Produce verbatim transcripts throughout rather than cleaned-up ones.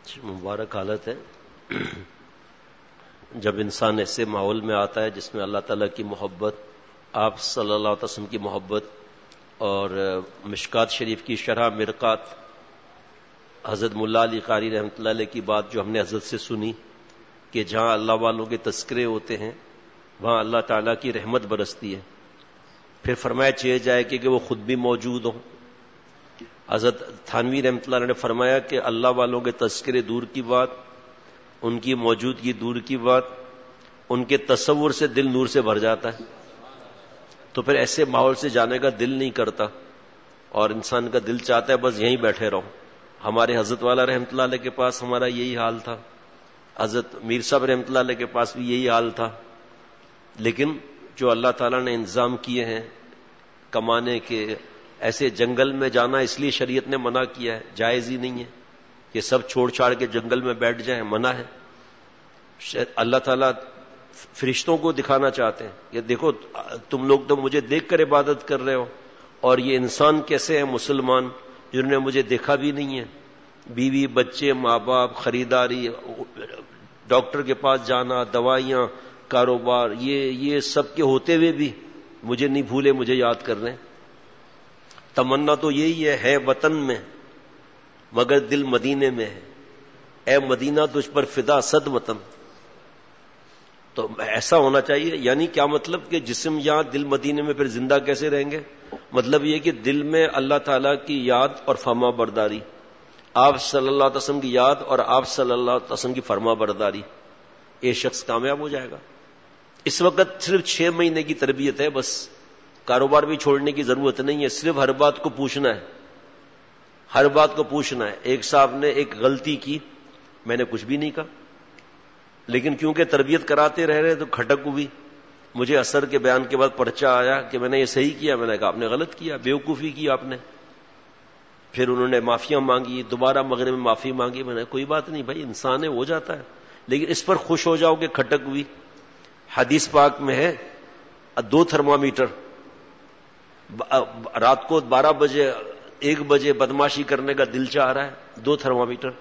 مبارک حالت ہے جب انسان ایسے ماحول میں آتا ہے جس میں اللہ تعالیٰ کی محبت، آپ صلی اللہ علیہ وسلم کی محبت اور مشکات شریف کی شرح مرقات حضرت ملا علی قاری رحمۃ اللہ علیہ کی بات جو ہم نے حضرت سے سنی کہ جہاں اللہ والوں کے تذکرے ہوتے ہیں وہاں اللہ تعالیٰ کی رحمت برستی ہے. پھر فرمایا چاہے جائے کہ, کہ وہ خود بھی موجود ہوں. حضرت تھانوی رحمۃ اللہ علیہ نے فرمایا کہ اللہ والوں کے تذکرے دور کی بات، ان کی موجودگی دور کی بات، ان کے تصور سے دل نور سے بھر جاتا ہے. تو پھر ایسے ماحول سے جانے کا دل نہیں کرتا اور انسان کا دل چاہتا ہے بس یہیں بیٹھے رہو. ہمارے حضرت والا رحمۃ اللہ علیہ کے پاس ہمارا یہی حال تھا، حضرت میر صاحب رحمۃ اللہ علیہ کے پاس بھی یہی حال تھا. لیکن جو اللہ تعالیٰ نے انتظام کیے ہیں کمانے کے، ایسے جنگل میں جانا اس لیے شریعت نے منع کیا ہے، جائز ہی نہیں ہے کہ سب چھوڑ چھاڑ کے جنگل میں بیٹھ جائیں، منع ہے. اللہ تعالیٰ فرشتوں کو دکھانا چاہتے ہیں کہ دیکھو تم لوگ تو مجھے دیکھ کر عبادت کر رہے ہو، اور یہ انسان کیسے ہیں مسلمان جنہوں نے مجھے دیکھا بھی نہیں ہے. بیوی بچے ماں باپ، خریداری، ڈاکٹر کے پاس جانا، دوائیاں، کاروبار، یہ یہ سب کے ہوتے ہوئے بھی مجھے نہیں بھولے، مجھے یاد کر رہے ہیں. تمنا تو یہی ہے ہے وطن میں مگر دل مدینے میں ہے، اے مدینہ تجھ پر فدا صد وطن. تو ایسا ہونا چاہیے. یعنی کیا مطلب کہ جسم یہاں دل مدینے میں، پھر زندہ کیسے رہیں گے؟ مطلب یہ کہ دل میں اللہ تعالیٰ کی یاد اور فرما برداری، آپ صلی اللہ علیہ وسلم کی یاد اور آپ صلی اللہ علیہ وسلم کی فرما برداری، یہ شخص کامیاب ہو جائے گا. اس وقت صرف چھ مہینے کی تربیت ہے، بس کاروبار بھی چھوڑنے کی ضرورت نہیں ہے. صرف ہر بات کو پوچھنا ہے، ہر بات کو پوچھنا ہے. ایک صاحب نے ایک غلطی کی، میں نے کچھ بھی نہیں کہا، لیکن کیونکہ تربیت کراتے رہ رہے تو کھٹک ہوئی. مجھے اثر کے بیان کے بعد پرچہ آیا کہ میں نے یہ صحیح کیا. میں نے کہا آپ نے غلط کیا، بیوقوفی کی آپ نے. پھر انہوں نے معافیاں مانگی، دوبارہ مغرب میں معافی مانگی. میں نے کوئی بات نہیں بھائی، انسان ہے، ہو جاتا ہے، لیکن اس پر خوش ہو جاؤ کہ کھٹک ہوئی. حدیث پاک میں ہے دو تھرمامیٹر، رات کو بارہ بجے ایک بجے بدماشی کرنے کا دل چاہ رہا ہے، دو تھرمامیٹر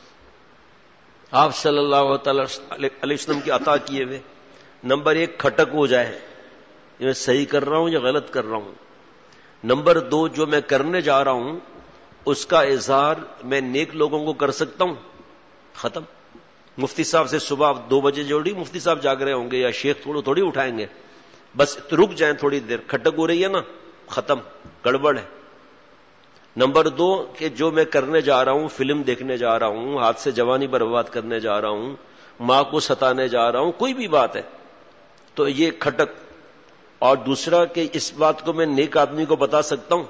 آپ صلی اللہ تعالی علیہ وسلم کی عطا کیے ہوئے. نمبر ایک کھٹک ہو جائے میں صحیح کر رہا ہوں یا غلط کر رہا ہوں. نمبر دو جو میں کرنے جا رہا ہوں اس کا اظہار میں نیک لوگوں کو کر سکتا ہوں. ختم. مفتی صاحب سے صبح دو بجے جوڑی مفتی صاحب جاگ رہے ہوں گے یا شیخ تھوڑو تھوڑی اٹھائیں گے، بس رک جائیں تھوڑی دیر، کھٹک ہو رہی ہے نا، ختم، گڑبڑ ہے. نمبر دو کہ جو میں کرنے جا رہا ہوں، فلم دیکھنے جا رہا ہوں، ہاتھ سے جوانی برباد کرنے جا رہا ہوں، ماں کو ستانے جا رہا ہوں، کوئی بھی بات ہے تو یہ کھٹک. اور دوسرا کہ اس بات کو میں نیک آدمی کو بتا سکتا ہوں.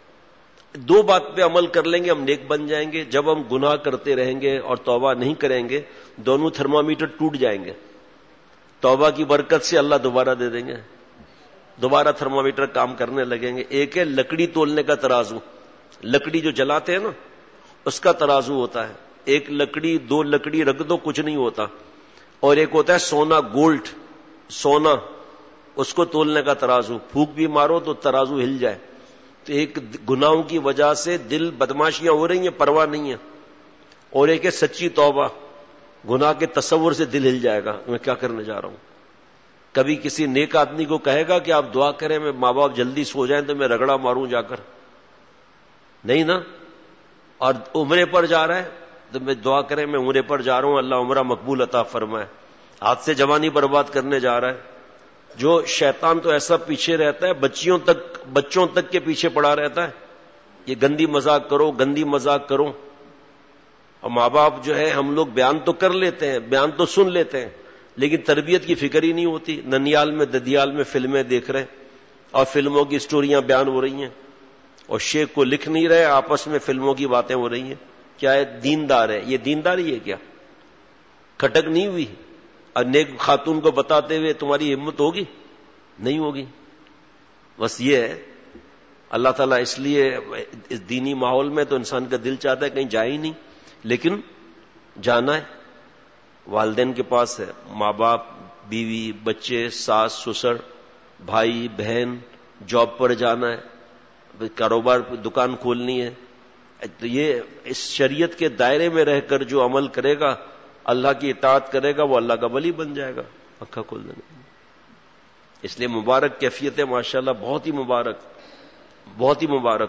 دو بات پہ عمل کر لیں گے ہم نیک بن جائیں گے. جب ہم گناہ کرتے رہیں گے اور توبہ نہیں کریں گے دونوں تھرمامیٹر ٹوٹ جائیں گے. توبہ کی برکت سے اللہ دوبارہ دے دیں گے، دوبارہ تھرمامیٹر کام کرنے لگیں گے. ایک ہے لکڑی تولنے کا ترازو، لکڑی جو جلاتے ہیں نا اس کا ترازو ہوتا ہے. ایک لکڑی دو لکڑی رکھ دو کچھ نہیں ہوتا. اور ایک ہوتا ہے سونا، گولڈ، سونا، اس کو تولنے کا ترازو. پھونک بھی مارو تو ترازو ہل جائے. تو ایک گناہوں کی وجہ سے دل بدماشیاں ہو رہی ہیں، پرواہ نہیں ہے. اور ایک ہے سچی توبہ، گناہ کے تصور سے دل ہل جائے گا میں کیا کرنے جا رہا ہوں. کبھی کسی نیک آدمی کو کہے گا کہ آپ دعا کریں میں ماں باپ جلدی سو جائیں تو میں رگڑا ماروں جا کر؟ نہیں نا. اور عمرے پر جا رہا ہے تو میں دعا کریں میں عمرے پر جا رہا ہوں اللہ عمرہ مقبول عطا فرمائے. ہاتھ سے جوانی برباد کرنے جا رہا ہے. جو شیطان تو ایسا پیچھے رہتا ہے، بچیوں تک بچوں تک کے پیچھے پڑا رہتا ہے، یہ گندی مذاق کرو گندی مذاق کرو. اور ماں باپ جو ہے ہم لوگ بیان تو کر لیتے ہیں، بیان تو سن لیتے ہیں، لیکن تربیت کی فکر ہی نہیں ہوتی. ننیال میں ددیال میں فلمیں دیکھ رہے ہیں اور فلموں کی سٹوریاں بیان ہو رہی ہیں اور شیخ کو لکھ نہیں رہے، آپس میں فلموں کی باتیں ہو رہی ہیں. کیا ہے؟ دیندار ہے. یہ دینداری ہے کیا؟ کھٹک نہیں ہوئی. اور نیک خاتون کو بتاتے ہوئے تمہاری ہمت ہوگی؟ نہیں ہوگی. بس یہ ہے اللہ تعالیٰ اس لیے اس دینی ماحول میں تو انسان کا دل چاہتا ہے کہیں جائے ہی نہیں، لیکن جانا ہے. والدین کے پاس ہے، ماں باپ، بیوی، بچے، ساس سسر، بھائی بہن، جاب پر جانا ہے، کاروبار دکان کھولنی ہے. تو یہ اس شریعت کے دائرے میں رہ کر جو عمل کرے گا، اللہ کی اطاعت کرے گا، وہ اللہ کا ولی بن جائے گا. آنکھیں کھول دینا. اس لیے مبارک کیفیت ہے ماشاءاللہ، بہت ہی مبارک، بہت ہی مبارک.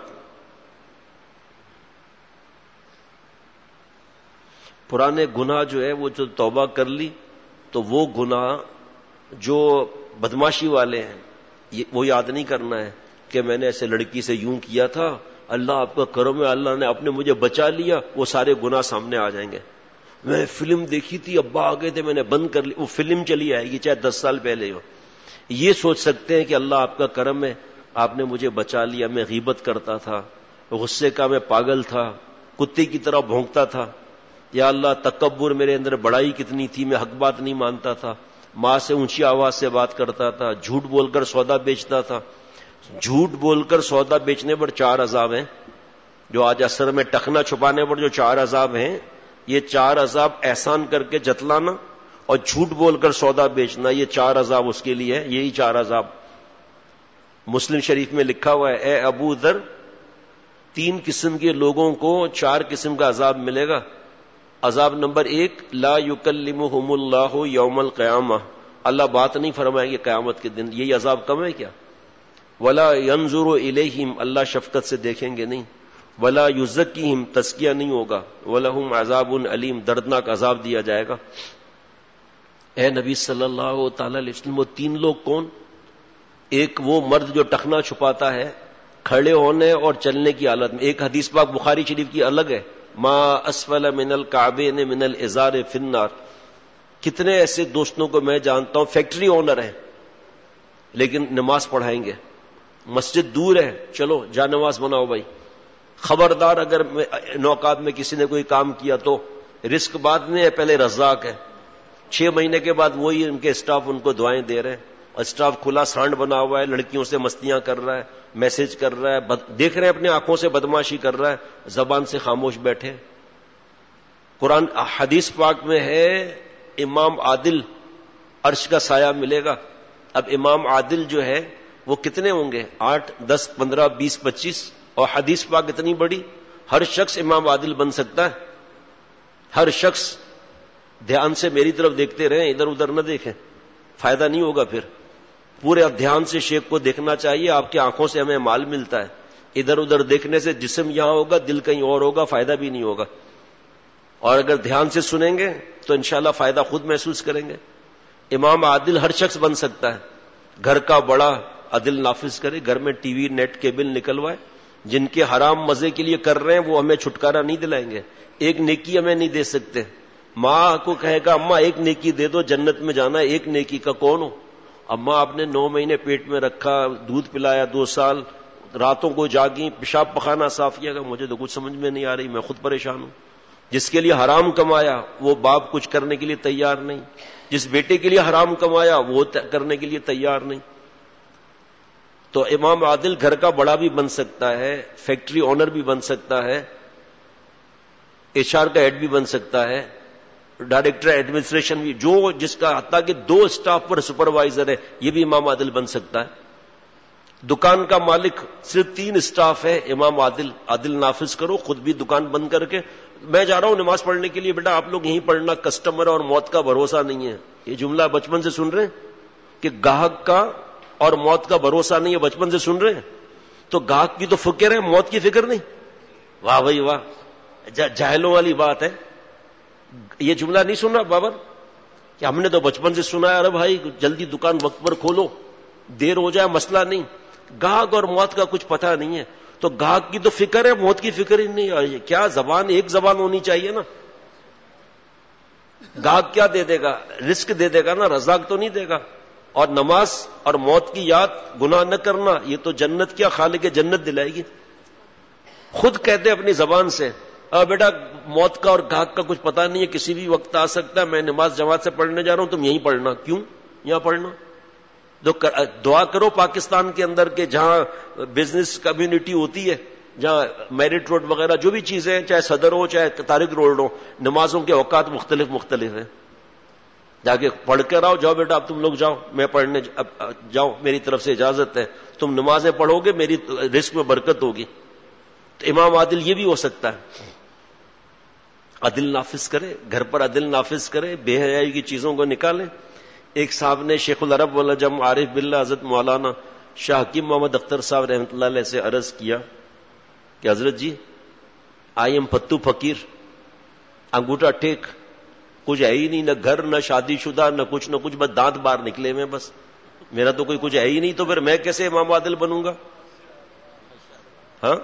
پرانے گناہ جو ہے وہ جو توبہ کر لی تو وہ گناہ جو بدماشی والے ہیں وہ یاد نہیں کرنا ہے کہ میں نے ایسے لڑکی سے یوں کیا تھا، اللہ آپ کا کرم ہے، اللہ نے اپنے مجھے بچا لیا. وہ سارے گناہ سامنے آ جائیں گے. میں فلم دیکھی تھی، ابا آ گئے تھے، میں نے بند کر لی. وہ فلم چلی آئے گی چاہے دس سال پہلے ہو. یہ سوچ سکتے ہیں کہ اللہ آپ کا کرم ہے، آپ نے مجھے بچا لیا. میں غیبت کرتا تھا، غصے کا میں پاگل تھا، کتے کی طرح بھونکتا تھا. یا اللہ تکبر میرے اندر بڑائی کتنی تھی، میں حق بات نہیں مانتا تھا، ماں سے اونچی آواز سے بات کرتا تھا، جھوٹ بول کر سودا بیچتا تھا. جھوٹ بول کر سودا بیچنے پر چار عذاب ہیں. جو آج اثر میں ٹخنا چھپانے پر جو چار عذاب ہیں، یہ چار عذاب احسان کر کے جتلانا اور جھوٹ بول کر سودا بیچنا، یہ چار عذاب اس کے لیے ہے. یہی چار عذاب مسلم شریف میں لکھا ہوا ہے. اے ابو ذر، تین قسم کے لوگوں کو چار قسم کا عذاب ملے گا. عذاب نمبر ایک، لا یکلمہم اللہ یوم القیامہ، اللہ بات نہیں فرمائیں گے قیامت کے دن. یہی عذاب کم ہے کیا؟ ولا ینظر الیہم، اللہ شفقت سے دیکھیں گے نہیں. ولا یزکیہم، تزکیہ نہیں ہوگا. ولہم عذاب علیم، دردناک عذاب دیا جائے گا. اے نبی صلی اللہ تعالی علیہ وسلم، وہ تین لوگ کون؟ ایک وہ مرد جو ٹخنا چھپاتا ہے کھڑے ہونے اور چلنے کی حالت میں. ایک حدیث پاک بخاری شریف کی الگ ہے، ما اسفل من الکعبین من الازار فی النار. کتنے ایسے دوستوں کو میں جانتا ہوں فیکٹری اونر ہیں لیکن نماز پڑھائیں گے. مسجد دور ہے، چلو جا نماز بناؤ بھائی. خبردار اگر نوکات میں کسی نے کوئی کام کیا تو رزق بعد میں ہے، پہلے رزاق ہے. چھ مہینے کے بعد وہی ان کے اسٹاف ان کو دعائیں دے رہے ہیں، اور اسٹاف کھلا سانڈ بنا ہوا ہے، لڑکیوں سے مستیاں کر رہا ہے، میسج کر رہا ہے، دیکھ رہے ہیں اپنی آنکھوں سے بدماشی کر رہا ہے، زبان سے خاموش بیٹھے. قرآن حدیث پاک میں ہے امام عادل عرش کا سایہ ملے گا. اب امام عادل جو ہے وہ کتنے ہوں گے؟ آٹھ، دس، پندرہ، بیس، پچیس. اور حدیث پاک اتنی بڑی، ہر شخص امام عادل بن سکتا ہے. ہر شخص. دھیان سے میری طرف دیکھتے رہیں، ادھر ادھر نہ دیکھیں، فائدہ نہیں ہوگا. پھر پورے دھیان سے شیخ کو دیکھنا چاہیے. آپ کی آنکھوں سے ہمیں مال ملتا ہے. ادھر ادھر دیکھنے سے جسم یہاں ہوگا، دل کہیں اور ہوگا، فائدہ بھی نہیں ہوگا. اور اگر دھیان سے سنیں گے تو انشاءاللہ فائدہ خود محسوس کریں گے. امام عادل ہر شخص بن سکتا ہے. گھر کا بڑا عدل نافذ کرے، گھر میں ٹی وی نیٹ کیبل نکلوائے. جن کے حرام مزے کے لیے کر رہے ہیں وہ ہمیں چھٹکارا نہیں دلائیں گے، ایک نیکی ہمیں نہیں دے سکتے. ماں کو کہے گا اماں ایک نیکی دے دو، جنت میں جانا ہے، ایک نیکی کا کون ہو؟ اماں آپ نے نو مہینے پیٹ میں رکھا، دودھ پلایا، دو سال راتوں کو جاگی، پیشاب پخانا صاف کیا گا. مجھے تو کچھ سمجھ میں نہیں آ رہی، میں خود پریشان ہوں. جس کے لیے حرام کمایا وہ باپ کچھ کرنے کے لیے تیار نہیں. جس بیٹے کے لیے حرام کمایا وہ کرنے کے لیے تیار نہیں. تو امام عادل گھر کا بڑا بھی بن سکتا ہے، فیکٹری اونر بھی بن سکتا ہے، ایچ آر کا ہیڈ بھی بن سکتا ہے، ڈائریکٹر ایڈمنسٹریشن بھی، جو جس کا حتیٰ کہ دو اسٹاف پر سپروائزر ہے یہ بھی امام عادل بن سکتا ہے. دکان کا مالک، صرف تین اسٹاف ہے، امام عادل. عادل نافذ کرو، خود بھی دکان بند کر کے میں جا رہا ہوں نماز پڑھنے کے لیے، بیٹا آپ لوگ یہیں پڑھنا، کسٹمر اور موت کا بھروسہ نہیں ہے. یہ جملہ بچپن سے سن رہے ہیں کہ گاہک کا اور موت کا بھروسہ نہیں ہے، بچپن سے سن رہے ہیں. تو گاہک کی تو فکر ہے، موت کی فکر نہیں. واہ بھائی واہ، جاہلوں والی بات ہے. یہ جملہ نہیں سن رہا بابر کہ ہم نے تو بچپن سے سنا ہے، ارے بھائی جلدی دکان وقت پر کھولو، دیر ہو جائے مسئلہ نہیں. گاہک اور موت کا کچھ پتہ نہیں ہے. تو گاہک کی تو فکر ہے، موت کی فکر ہی نہیں. کیا زبان ایک زبان ہونی چاہیے نا. گاہک کیا دے دے گا؟ رزق دے دے گا نا، رزاق تو نہیں دے گا. اور نماز اور موت کی یاد، گناہ نہ کرنا، یہ تو جنت کیا خالق جنت دلائے گی. خود کہتے اپنی زبان سے بیٹا موت کا اور گاہک کا کچھ پتہ نہیں ہے، کسی بھی وقت آ سکتا ہے، میں نماز جماعت سے پڑھنے جا رہا ہوں، تم یہیں پڑھنا. کیوں یہاں پڑھنا؟ دعا کرو پاکستان کے اندر کے جہاں بزنس کمیونٹی ہوتی ہے، جہاں میرٹ روڈ وغیرہ جو بھی چیزیں، چاہے صدر ہو چاہے طارق روڈ ہو، نمازوں کے اوقات مختلف مختلف ہیں. جا کے پڑھ کر آؤ. جاؤ بیٹا اب تم لوگ جاؤ، میں پڑھنے جاؤ، میری طرف سے اجازت ہے، تم نمازیں پڑھو گے، میری رزق میں برکت ہوگی. تو امام عادل یہ بھی ہو سکتا ہے، عدل نافذ کرے، گھر پر عدل نافذ کرے، بے حیائی کی چیزوں کو نکالے. ایک صاحب نے شیخ العرب والعجم عارف باللہ حضرت مولانا شاہ حکیم محمد اختر صاحب رحمۃ اللہ علیہ سے عرض کیا کہ حضرت جی آئی ایم پتو فقیر، انگوٹھا ٹیک، کچھ ہے ہی نہیں، نہ گھر نہ شادی شدہ نہ کچھ نہ کچھ، بس دانت باہر نکلے ہوئے، بس میرا تو کوئی کچھ ہے ہی نہیں، تو پھر میں کیسے امام عادل بنوں گا؟ ہاں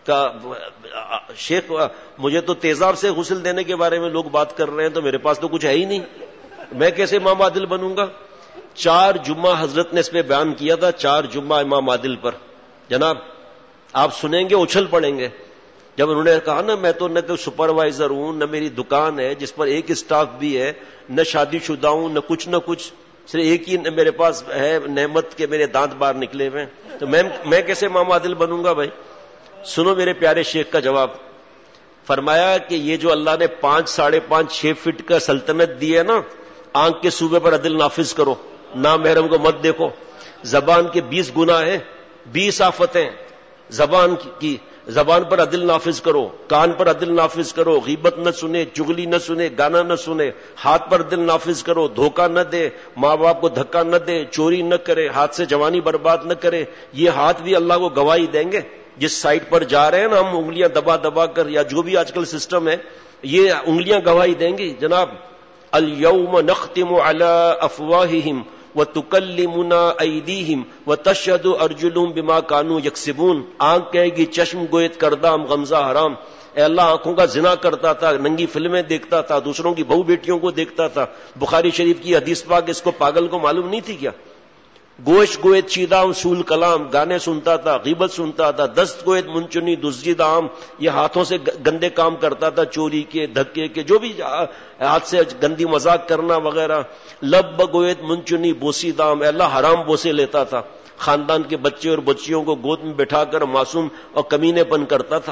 شیخ مجھے تو تیزاب سے غسل دینے کے بارے میں لوگ بات کر رہے ہیں، تو میرے پاس تو کچھ ہے ہی نہیں، میں کیسے امام عادل بنوں گا؟ چار جمعہ حضرت نے اس پہ بیان کیا تھا، چار جمعہ امام عادل پر. جناب آپ سنیں گے اچھل پڑیں گے. جب انہوں نے کہا نا میں تو نہ کوئی سپروائزر ہوں، نہ میری دکان ہے جس پر ایک اسٹاف بھی ہے، نہ شادی شدہ ہوں، نہ کچھ نہ کچھ، صرف ایک ہی میرے پاس ہے نعمت کے میرے دانت باہر نکلے ہوئے، تو میں میں کیسے امام عادل بنوں گا؟ بھائی سنو میرے پیارے شیخ کا جواب. فرمایا کہ یہ جو اللہ نے پانچ ساڑھے پانچ چھ فٹ کا سلطنت دی ہے نا، آنکھ کے صوبے پر عدل نافذ کرو، نامحرم کو مت دیکھو. زبان کے بیس گناہ ہیں، بیس آفتیں زبان کی، زبان پر عدل نافذ کرو، کان پر عدل نافذ کرو، غیبت نہ سنے، چغلی نہ سنے، گانا نہ سنے، ہاتھ پر عدل نافذ کرو، دھوکہ نہ دے، ماں باپ کو دھکا نہ دے، چوری نہ کرے، ہاتھ سے جوانی برباد نہ کرے. یہ ہاتھ بھی اللہ کو گواہی دیں گے. جس سائٹ پر جا رہے ہیں نا ہم انگلیاں دبا دبا کر، یا جو بھی آج کل سسٹم ہے، یہ انگلیاں گواہی دیں گی. جناب اليوم نختم على افواههم وتكلمنا ايديهم وتشهد ارجلهم بما كانوا يكسبون. آنکھ کہے گی چشم گویت کردہ ہم غمزہ حرام. اے اللہ آنکھوں کا زنا کرتا تھا، ننگی فلمیں دیکھتا تھا، دوسروں کی بہو بیٹیوں کو دیکھتا تھا. بخاری شریف کی حدیث پاک اس کو پاگل کو معلوم نہیں تھی کیا؟ گوشت گویت چیدہ اصول کلام، گانے سنتا تھا، غیبت سنتا تھا. دست گویت منچنی دزدید عام، یہ ہاتھوں سے گندے کام کرتا تھا، چوری کے، دھکے کے، جو بھی ہاتھ سے گندی مذاق کرنا وغیرہ. لب گویت منچنی بوسی دام، اللہ حرام بوسے لیتا تھا. خاندان کے بچے اور بچیوں کو گود میں بٹھا کر معصوم اور کمینے پن کرتا تھا.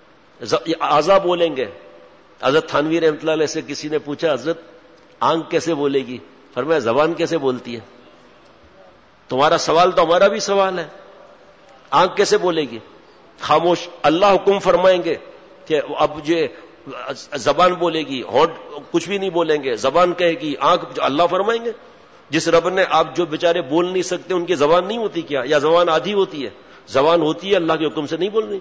اعضا بولیں گے. حضرت تھانوی رحمۃ اللہ علیہ سے کسی نے پوچھا حضرت آنکھ کیسے بولے گی؟ فرمایا زبان کیسے بولتی ہے؟ تمہارا سوال تو ہمارا بھی سوال ہے، آنکھ کیسے بولے گی؟ خاموش. اللہ حکم فرمائیں گے کہ اب یہ زبان بولے گی، ہونٹ کچھ بھی نہیں بولیں گے، زبان کہے گی، آنکھ اللہ فرمائیں گے. جس رب نے آپ جو بیچارے بول نہیں سکتے ان کی زبان نہیں ہوتی کیا؟ یا زبان آدھی ہوتی ہے؟ زبان ہوتی ہے، اللہ کے حکم سے نہیں بولنی.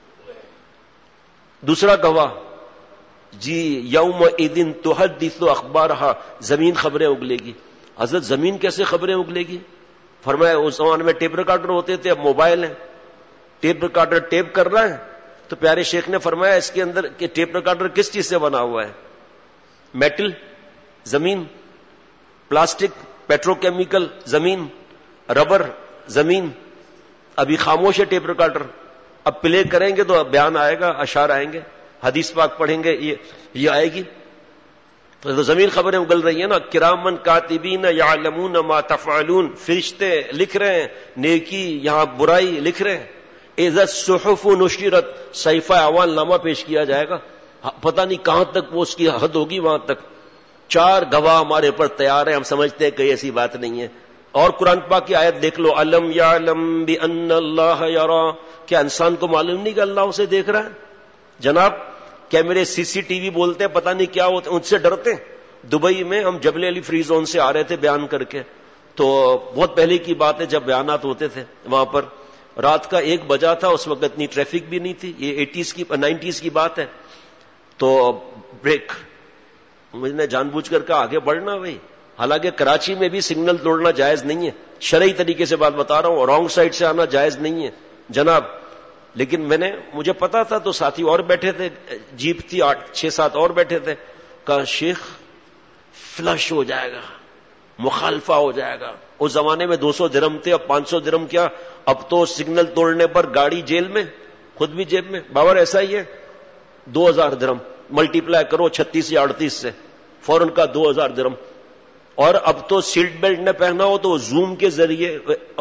دوسرا گواہ جی یوم ایدن تحدث اخبارہا، زمین خبریں اگلے گی. حضرت زمین کیسے خبریں اگلے گی؟ فرمایا اس زمانے میں ٹیپ ریکارڈر ہوتے تھے، اب موبائل ہیں، ٹیپ ریکارڈر ٹیپ کر رہا ہے. تو پیارے شیخ نے فرمایا اس کے اندر کہ ٹیپ ریکارڈر کس چیز سے بنا ہوا ہے؟ میٹل زمین، پلاسٹک پیٹرو کیمیکل زمین، ربر زمین. ابھی خاموش ہے ٹیپ ریکارڈر، اب پلے کریں گے تو بیان آئے گا، اشعار آئیں گے، حدیث پاک پڑھیں گے، یہ یہ آئے گی. تو زمین خبریں اگل رہی ہیں نا. کرامن کاتبین یعلمون ما تفعلون، فرشتے لکھ رہے ہیں نیکی یہاں برائی لکھ رہے ہیں. اذا الصحف نشرت، صحیفہ اعمال نامہ پیش کیا جائے گا، پتہ نہیں کہاں تک وہ اس کی حد ہوگی وہاں تک. چار گواہ ہمارے پر تیار ہیں، ہم سمجھتے ہیں کہ ایسی بات نہیں ہے. اور قرآن پاک کی آیت دیکھ لو، الم یعلم بان اللہ یرا، کیا انسان کو معلوم نہیں کہ اللہ اسے دیکھ رہا ہے؟ جناب کیمرے سی سی ٹی وی بولتے ہیں، پتہ نہیں کیا ہوتے، ان سے ڈرتے ہیں. دبئی میں ہم جبل علی فری زون سے آ رہے تھے بیان کر کے، تو بہت پہلے کی بات ہے جب بیانات ہوتے تھے وہاں پر. رات کا ایک بجا تھا، اس وقت اتنی ٹریفک بھی نہیں تھی، یہ ایٹیز کی نائنٹیز کی بات ہے. تو بریک مجھ نے جان بوجھ کر کہا آگے بڑھنا بھائی. حالانکہ کراچی میں بھی سگنل توڑنا جائز نہیں ہے، شرعی طریقے سے بات بتا رہا ہوں، رانگ سائڈ سے آنا جائز نہیں ہے جناب. لیکن میں نے مجھے پتا تھا تو ساتھی اور بیٹھے تھے، جیپ تھی آٹھ چھ سات اور بیٹھے تھے. کہا شیخ فلش ہو جائے گا، مخالفہ ہو جائے گا. اس زمانے میں دو سو درم تھے، اب پانچ سو درم کیا، اب تو سگنل توڑنے پر گاڑی جیل میں، خود بھی جیب میں. باور ایسا ہی ہے، دو ہزار درم ملٹی پلائی کرو چھتیس یا اڑتیس سے، فوراً کا دو ہزار درم. اور اب تو سیٹ بیلٹ نہ پہنا ہو تو زوم کے ذریعے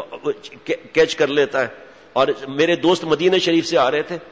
کیچ کر لیتا ہے. اور میرے دوست مدینہ شریف سے آ رہے تھے،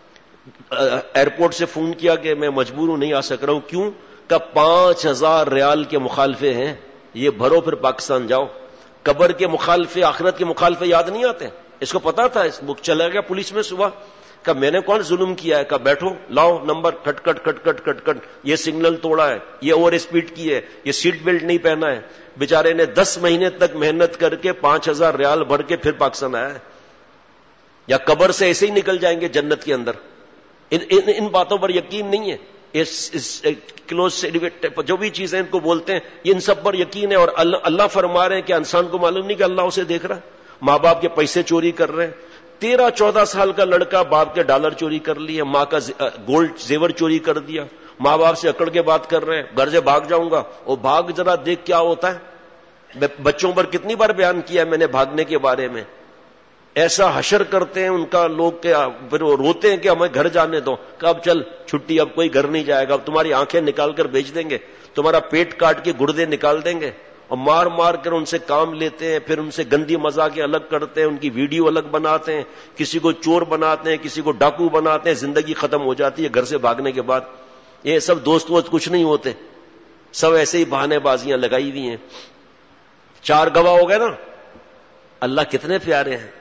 ایئرپورٹ سے فون کیا کہ میں مجبور ہوں نہیں آ سک رہا ہوں. کیوں؟ کہ پانچ ہزار ریال کے مخالفے ہیں، یہ بھرو پھر پاکستان جاؤ. قبر کے مخالفے، آخرت کے مخالفے یاد نہیں آتے، اس کو پتا تھا. اس بک چلا گیا پولیس میں صبح، کہ میں نے کون ظلم کیا ہے؟ کہ بیٹھو لاؤ نمبر، کٹ کٹ کٹ کٹ کٹ کٹ، یہ سگنل توڑا ہے، یہ اوور اسپیڈ کی ہے، یہ سیٹ بیلٹ نہیں پہنا ہے. بیچارے نے دس مہینے تک محنت کر کے پانچ ہزار ریال بھر کے پھر پاکستان آیا ہے. یا قبر سے ایسے ہی نکل جائیں گے جنت کے اندر. ان, ان, ان باتوں پر یقین نہیں ہے. اس, اس کلوز جو بھی چیزیں ان کو بولتے ہیں یہ ان سب پر یقین ہے. اور اللہ, اللہ فرما رہے ہیں کہ انسان کو معلوم نہیں کہ اللہ اسے دیکھ رہا ہے. ماں باپ کے پیسے چوری کر رہے ہیں. تیرہ چودہ سال کا لڑکا باپ کے ڈالر چوری کر لیے، ماں کا گولڈ زیور چوری کر دیا، ماں باپ سے اکڑ کے بات کر رہے ہیں گھر سے بھاگ جاؤں گا. وہ بھاگ ذرا دیکھ کیا ہوتا ہے. بچوں پر کتنی بار بیان کیا میں نے بھاگنے کے بارے میں. ایسا حشر کرتے ہیں ان کا لوگ کہ پھر وہ روتے ہیں کہ ہمیں گھر جانے دو. کہ اب چل چھٹی، اب کوئی گھر نہیں جائے گا، اب تمہاری آنکھیں نکال کر بیچ دیں گے، تمہارا پیٹ کاٹ کے گردے نکال دیں گے. اور مار مار کر ان سے کام لیتے ہیں، پھر ان سے گندی مذاقیں الگ کرتے ہیں، ان کی ویڈیو الگ بناتے ہیں، کسی کو چور بناتے ہیں، کسی کو ڈاکو بناتے ہیں. زندگی ختم ہو جاتی ہے گھر سے بھاگنے کے بعد. یہ سب دوست ووست کچھ نہیں ہوتے، سب ایسے ہی بہانے بازیاں لگائی ہوئی ہیں. چار گواہ ہو گئے نا. اللہ کتنے پیارے ہیں،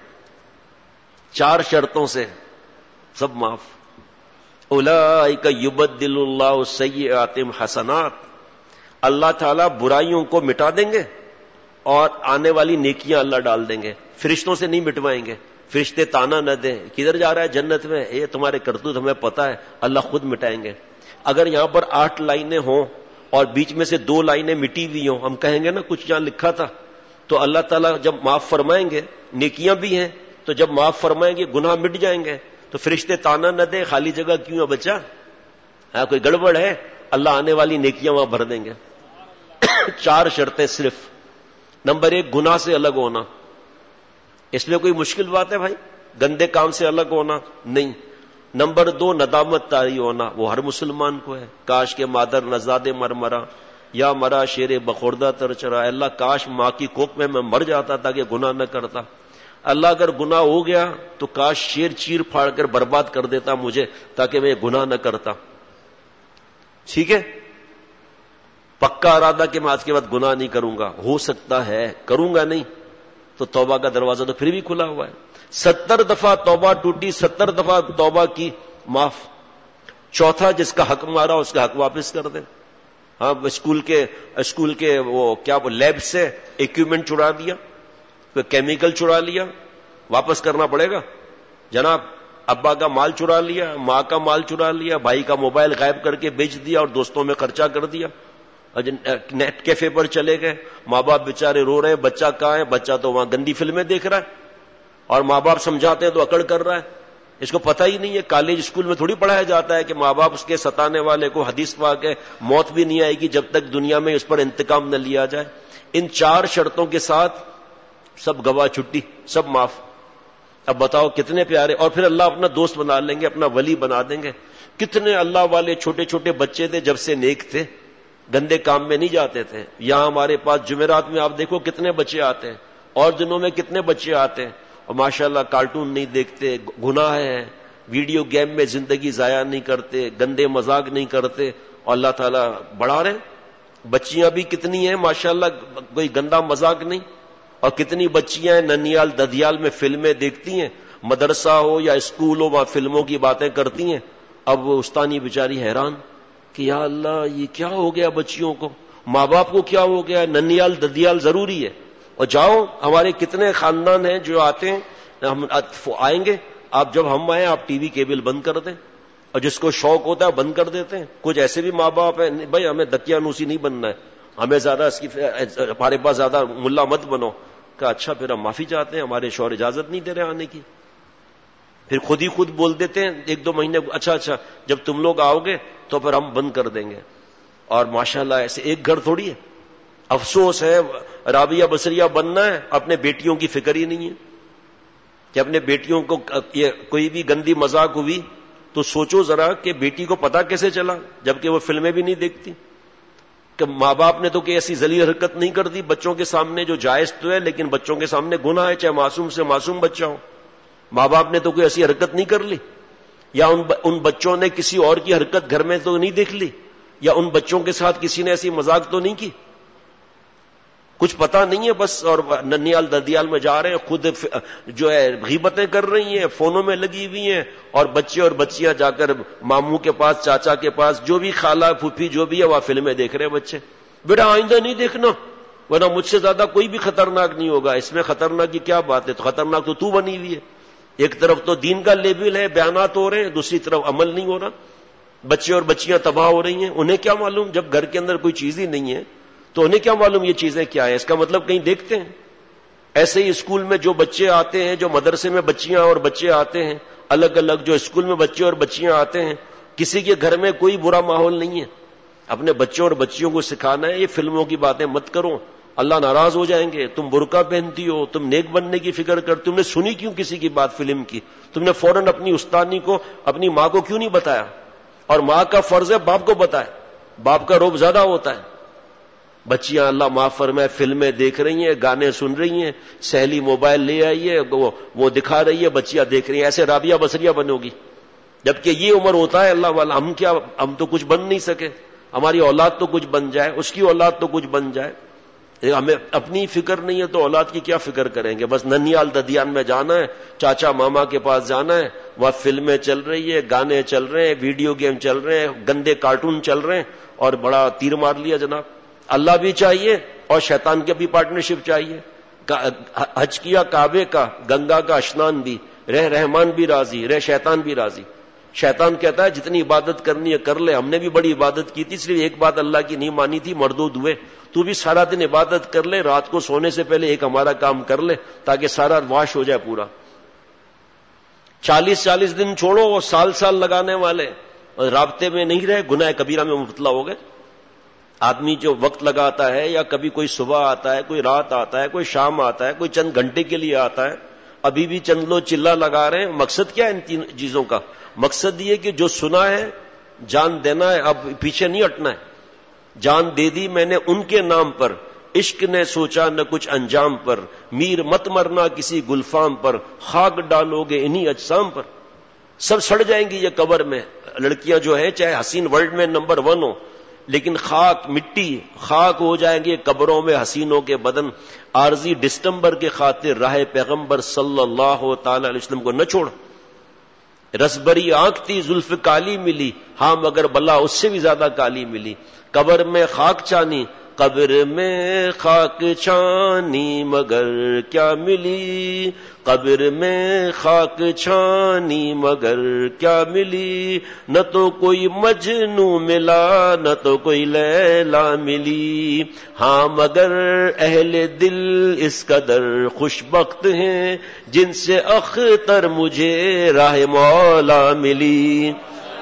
چار شرطوں سے سب معاف. اولئک یبدل اللہ السیئاتہم حسنات. اللہ تعالیٰ برائیوں کو مٹا دیں گے اور آنے والی نیکیاں اللہ ڈال دیں گے. فرشتوں سے نہیں مٹوائیں گے. فرشتے تانا نہ دیں کدھر جا رہا ہے جنت میں، یہ تمہارے کرتوت ہمیں پتا ہے، اللہ خود مٹائیں گے. اگر یہاں پر آٹھ لائنیں ہوں اور بیچ میں سے دو لائنیں مٹی ہوئی ہوں، ہم کہیں گے نا کچھ یہاں لکھا تھا، تو اللہ تعالیٰ جب معاف فرمائیں گے، نیکیاں بھی ہیں تو جب معاف فرمائیں گے گناہ مٹ جائیں گے. تو فرشتے تانا نہ دیں خالی جگہ کیوں ہے بچہ، ہاں کوئی گڑبڑ ہے، اللہ آنے والی نیکیاں وہاں بھر دیں گے. چار شرطیں صرف. نمبر ایک گناہ سے الگ ہونا. اس میں کوئی مشکل بات ہے بھائی؟ گندے کام سے الگ ہونا نہیں. نمبر دو ندامت طاری ہونا، وہ ہر مسلمان کو ہے. کاش کے مادر نزاد مر مرا یا مرا شیر بخوردہ تر چرا. اللہ کاش ماں کی کوکھ میں میں مر جاتا تاکہ گناہ نہ کرتا. اللہ اگر گناہ ہو گیا تو کاش شیر چیر پھاڑ کر برباد کر دیتا مجھے تاکہ میں گناہ نہ کرتا. ٹھیک ہے، پکا ارادہ کہ میں آج کے بعد گناہ نہیں کروں گا. ہو سکتا ہے کروں گا نہیں تو توبہ کا دروازہ تو پھر بھی کھلا ہوا ہے. ستر دفعہ توبہ ٹوٹی، ستر دفعہ توبہ کی، معاف. چوتھا جس کا حق مارا اس کا حق واپس کر دیں. ہاں اسکول کے اسکول کے وہ کیا لیب سے اکوپمنٹ چرا دیا، کوئی کیمیکل چرا لیا، واپس کرنا پڑے گا جناب. ابا کا مال چرا لیا، ماں کا مال چرا لیا، بھائی کا موبائل غائب کر کے بیچ دیا اور دوستوں میں خرچہ کر دیا. نیٹ کیفے پر چلے گئے، ماں باپ بےچارے رو رہے ہیں، بچہ کہاں ہے؟ بچہ تو وہاں گندی فلمیں دیکھ رہا ہے اور ماں باپ سمجھاتے ہیں تو اکڑ کر رہا ہے. اس کو پتہ ہی نہیں ہے. کالج اسکول میں تھوڑی پڑھایا جاتا ہے کہ ماں باپ اس کے ستانے والے کو حدیث پاک ہے موت بھی نہیں آئے گی جب تک دنیا میں اس پر انتقام نہ لیا جائے. ان چار شرطوں کے ساتھ سب گواہ چھٹی، سب معاف. اب بتاؤ کتنے پیارے. اور پھر اللہ اپنا دوست بنا لیں گے، اپنا ولی بنا دیں گے. کتنے اللہ والے چھوٹے چھوٹے بچے تھے جب سے نیک تھے، گندے کام میں نہیں جاتے تھے. یہاں ہمارے پاس جمعرات میں آپ دیکھو کتنے بچے آتے ہیں، اور دنوں میں کتنے بچے آتے ہیں، اور ماشاءاللہ کارٹون نہیں دیکھتے، گناہ ہے، ویڈیو گیم میں زندگی ضائع نہیں کرتے، گندے مذاق نہیں کرتے، اور اللہ تعالیٰ بڑھا رہے. بچیاں بھی کتنی ہیں ماشاءاللہ، کوئی گندا مذاق نہیں. اور کتنی بچیاں ہیں ننیال ددیال میں فلمیں دیکھتی ہیں، مدرسہ ہو یا اسکول ہو وہاں فلموں کی باتیں کرتی ہیں. اب وہ استانی بیچاری حیران کہ یا اللہ یہ کیا ہو گیا بچیوں کو، ماں باپ کو کیا ہو گیا. ننیال ددیال ضروری ہے. اور جاؤ ہمارے کتنے خاندان ہیں جو آتے ہیں، ہم آئیں گے، آپ جب ہم آئیں آپ ٹی وی کیبل بند کر دیں، اور جس کو شوق ہوتا ہے بند کر دیتے ہیں. کچھ ایسے بھی ماں باپ ہیں بھائی ہمیں دقیانوسی نہیں بننا ہے، ہمیں زیادہ اس کی ہمارے پاس زیادہ ملا مت بنو. کہ اچھا پھر ہم معافی چاہتے ہیں، ہمارے شوہر اجازت نہیں دے رہے آنے کی. پھر خود ہی خود بول دیتے ہیں ایک دو مہینے، اچھا اچھا جب تم لوگ آؤ گے تو پھر ہم بند کر دیں گے. اور ماشاءاللہ ایسے ایک گھر تھوڑی ہے. افسوس ہے رابعہ بصریہ بننا ہے، اپنے بیٹیوں کی فکر ہی نہیں ہے کہ اپنے بیٹیوں کو یہ کوئی بھی گندی مذاق ہوئی تو سوچو ذرا کہ بیٹی کو پتا کیسے چلا جبکہ وہ فلمیں بھی نہیں دیکھتی. کہ ماں باپ نے تو کوئی ایسی ذلیل حرکت نہیں کر دی بچوں کے سامنے جو جائز تو ہے لیکن بچوں کے سامنے گناہ ہے، چاہے معصوم سے معصوم بچہ ہو. ماں باپ نے تو کوئی ایسی حرکت نہیں کر لی، یا ان ان بچوں نے کسی اور کی حرکت گھر میں تو نہیں دیکھ لی، یا ان بچوں کے ساتھ کسی نے ایسی مذاق تو نہیں کی. کچھ پتا نہیں ہے بس، اور ننیال ددیال میں جا رہے ہیں، خود جو ہے غیبتیں کر رہی ہیں، فونوں میں لگی ہوئی ہیں، اور بچے اور بچیاں جا کر ماموں کے پاس، چاچا کے پاس، جو بھی خالہ پھوپھی جو بھی ہے وہ فلمیں دیکھ رہے ہیں بچے. بیٹا آئندہ نہیں دیکھنا، ورنہ مجھ سے زیادہ کوئی بھی خطرناک نہیں ہوگا. اس میں خطرناک کی کیا بات ہے؟ تو خطرناک تو تو بنی ہوئی ہے. ایک طرف تو دین کا لیبل ہے، بیانات ہو رہے ہیں، دوسری طرف عمل نہیں ہو رہا. بچے اور بچیاں تباہ ہو رہی ہیں. انہیں کیا معلوم؟ جب گھر کے اندر کوئی چیز ہی نہیں ہے تو انہیں کیا معلوم یہ چیزیں کیا ہیں؟ اس کا مطلب کہیں دیکھتے ہیں. ایسے ہی اسکول میں جو بچے آتے ہیں، جو مدرسے میں بچیاں اور بچے آتے ہیں، الگ الگ جو اسکول میں بچے اور بچیاں آتے ہیں، کسی کے گھر میں کوئی برا ماحول نہیں ہے. اپنے بچوں اور بچیوں کو سکھانا ہے یہ فلموں کی باتیں مت کرو، اللہ ناراض ہو جائیں گے. تم برقع پہنتی ہو، تم نیک بننے کی فکر کرتے، تم نے سنی کیوں کسی کی بات فلم کی؟ تم نے فوراً اپنی استانی کو، اپنی ماں کو کیوں نہیں بتایا؟ اور ماں کا فرض ہے باپ کو بتائے، باپ کا رعب زیادہ ہوتا ہے. بچیاں اللہ معاف فرمائے فلمیں دیکھ رہی ہیں، گانے سن رہی ہیں، سہیلی موبائل لے آئی ہے، وہ, وہ دکھا رہی ہے، بچیاں دیکھ رہی ہیں. ایسے رابعہ بصریہ بنو گی. جبکہ یہ عمر ہوتا ہے اللہ والا. ہم کیا، ہم تو کچھ بن نہیں سکے، ہماری اولاد تو کچھ بن جائے، اس کی اولاد تو کچھ بن جائے. ہمیں اپنی فکر نہیں ہے تو اولاد کی کیا فکر کریں گے؟ بس ننیال ددیان میں جانا ہے، چاچا ماما کے پاس جانا ہے، وہاں فلمیں چل رہی ہے، گانے چل رہے ہیں، ویڈیو گیم چل رہے ہیں، گندے کارٹون چل رہے ہیں، اور بڑا تیر مار لیا جناب. اللہ بھی چاہیے اور شیطان کی بھی پارٹنرشپ چاہیے. حج کیا کعبے کا، گنگا کا اشنان بھی، رہ رحمان بھی راضی، رہ شیطان بھی راضی. شیطان کہتا ہے جتنی عبادت کرنی ہے کر لے. ہم نے بھی بڑی عبادت کی تھی، صرف ایک بات اللہ کی نہیں مانی تھی، مردود ہوئے. تو بھی سارا دن عبادت کر لے، رات کو سونے سے پہلے ایک ہمارا کام کر لے تاکہ سارا واش ہو جائے پورا. چالیس چالیس دن چھوڑو، وہ سال سال لگانے والے اور رابطے میں نہیں رہے، گناہ کبیرہ میں مبتلا ہو گئے. آدمی جو وقت لگاتا ہے، یا کبھی کوئی صبح آتا ہے، کوئی رات آتا ہے، کوئی شام آتا ہے، کوئی چند گھنٹے کے لیے آتا ہے، ابھی بھی چند لو چلا لگا رہے ہیں. مقصد کیا ہے ان تین چیزوں کا؟ مقصد یہ کہ جو سنا ہے جان دینا ہے، اب پیچھے نہیں ہٹنا ہے. جان دے دی میں نے ان کے نام پر، عشق نے سوچا نہ کچھ انجام پر، میر مت مرنا کسی گلفام پر، خاک ڈالو گے انہی اجسام پر. سب سڑ جائیں گی یہ قبر میں. لڑکیاں جو ہیں چاہے حسین ورلڈ میں نمبر ون ہو، لیکن خاک مٹی خاک ہو جائیں گے قبروں میں حسینوں کے بدن. عارضی دسمبر کے خاطر راہ پیغمبر صلی اللہ تعالی علیہ وسلم کو نہ چھوڑ. رسبری آنکھ تھی زلف کالی ملی، ہاں مگر بلا اس سے بھی زیادہ کالی ملی. قبر میں خاک چانی، قبر میں خاک چھانی مگر کیا ملی، قبر میں خاک چھانی مگر کیا ملی. نہ تو کوئی مجنو ملا، نہ تو کوئی لیلا ملی، ہاں مگر اہل دل اس قدر خوش بخت ہیں جن سے اختر مجھے راہ مولا ملی.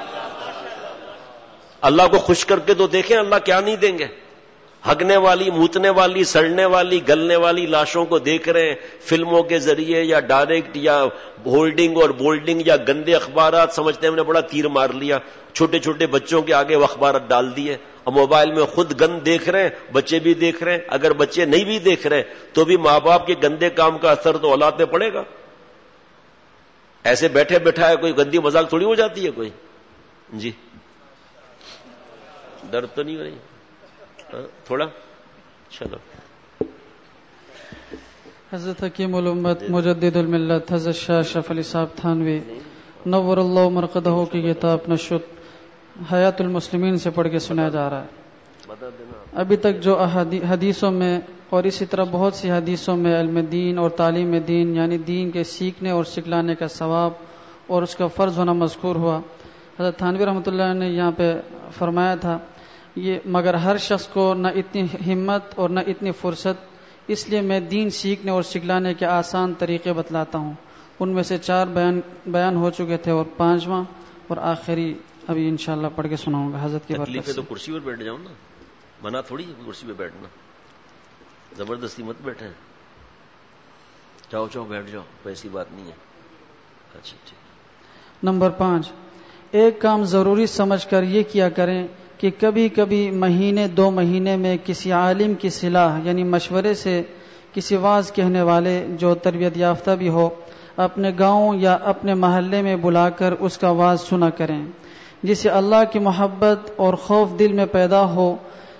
اللہ کو خوش کر کے تو دیکھیں اللہ کیا نہیں دیں گے. ہگنے والی، موتنے والی، سڑنے والی، گلنے والی لاشوں کو دیکھ رہے ہیں فلموں کے ذریعے، یا ڈائریکٹ، یا ہولڈنگ اور بولڈنگ، یا گندے اخبارات. سمجھتے ہیں ہم نے بڑا تیر مار لیا، چھوٹے چھوٹے بچوں کے آگے وہ اخبارات ڈال دیے. اور موبائل میں خود گند دیکھ رہے ہیں، بچے بھی دیکھ رہے ہیں. اگر بچے نہیں بھی دیکھ رہے تو بھی ماں باپ کے گندے کام کا اثر تو اولاد پہ پڑے گا. ایسے بیٹھے بیٹھا ہے کوئی گندی مذاق تھوڑی ہو جاتی ہے کوئی. جی درد تو نہیں ہو رہی تھوڑا؟ چلو. حضرت حکیم الامت مجدد الملت حضرت شاہ اشرف علی صاحب تھانوی نور اللہ مرقدہ کی کتاب نشد حیات المسلمین سے پڑھ کے سنایا جا رہا ہے. ابھی تک جو حدیثوں میں اور اسی طرح بہت سی حدیثوں میں علم دین اور تعلیم دین یعنی دین کے سیکھنے اور سکھلانے کا ثواب اور اس کا فرض ہونا مذکور ہوا. حضرت تھانوی رحمۃ اللہ نے یہاں پہ فرمایا تھا یہ مگر ہر شخص کو نہ اتنی ہمت اور نہ اتنی فرصت، اس لیے میں دین سیکھنے اور سکھلانے کے آسان طریقے بتلاتا ہوں. ان میں سے چار بیان بیان ہو چکے تھے اور پانچواں اور آخری ابھی انشاءاللہ پڑھ کے سناؤں گا. حضرت کی تکلیف ہے تو کرسی پر بیٹھ جاؤں نا، منع تھوڑی ہے کرسی پہ بیٹھنا، زبردستی مت بیٹھے. جاؤ جاؤ بیٹھ جاؤ، ایسی بات نہیں ہے. اچھا ٹھیک. نمبر پانچ، ایک کام ضروری سمجھ کر یہ کیا کریں کہ کبھی کبھی مہینے دو مہینے میں کسی عالم کی صلاح یعنی مشورے سے کسی واعظ کہنے والے جو تربیت یافتہ بھی ہو اپنے گاؤں یا اپنے محلے میں بلا کر اس کا واعظ سنا کریں، جسے اللہ کی محبت اور خوف دل میں پیدا ہو.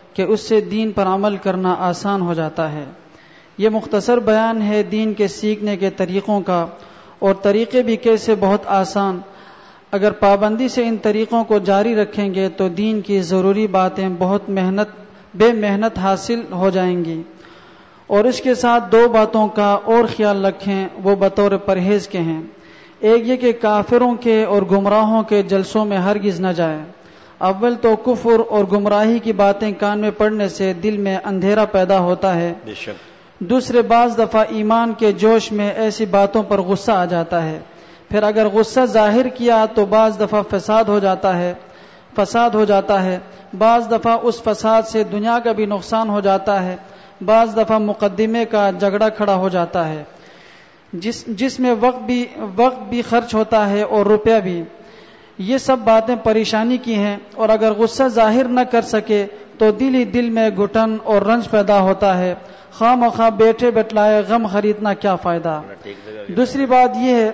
کہ اس سے دین پر عمل کرنا آسان ہو جاتا ہے۔ یہ مختصر بیان ہے دین کے سیکھنے کے طریقوں کا، اور طریقے بھی کیسے بہت آسان۔ اگر پابندی سے ان طریقوں کو جاری رکھیں گے تو دین کی ضروری باتیں بہت محنت بے محنت حاصل ہو جائیں گی۔ اور اس کے ساتھ دو باتوں کا اور خیال رکھیں، وہ بطور پرہیز کے ہیں۔ ایک یہ کہ کافروں کے اور گمراہوں کے جلسوں میں ہرگز نہ جائے۔ اول تو کفر اور گمراہی کی باتیں کان میں پڑنے سے دل میں اندھیرا پیدا ہوتا ہے، بے شک۔ دوسرے بعض دفعہ ایمان کے جوش میں ایسی باتوں پر غصہ آ جاتا ہے، پھر اگر غصہ ظاہر کیا تو بعض دفعہ فساد ہو جاتا ہے فساد ہو جاتا ہے بعض دفعہ اس فساد سے دنیا کا بھی نقصان ہو جاتا ہے، بعض دفعہ مقدمے کا جھگڑا کھڑا ہو جاتا ہے، جس جس میں وقت بھی وقت بھی خرچ ہوتا ہے اور روپیہ بھی۔ یہ سب باتیں پریشانی کی ہیں، اور اگر غصہ ظاہر نہ کر سکے تو دل ہی دل میں گھٹن اور رنج پیدا ہوتا ہے۔ خواہ مخواہ بیٹھے بٹلائے غم خریدنا کیا فائدہ۔ دوسری بات یہ ہے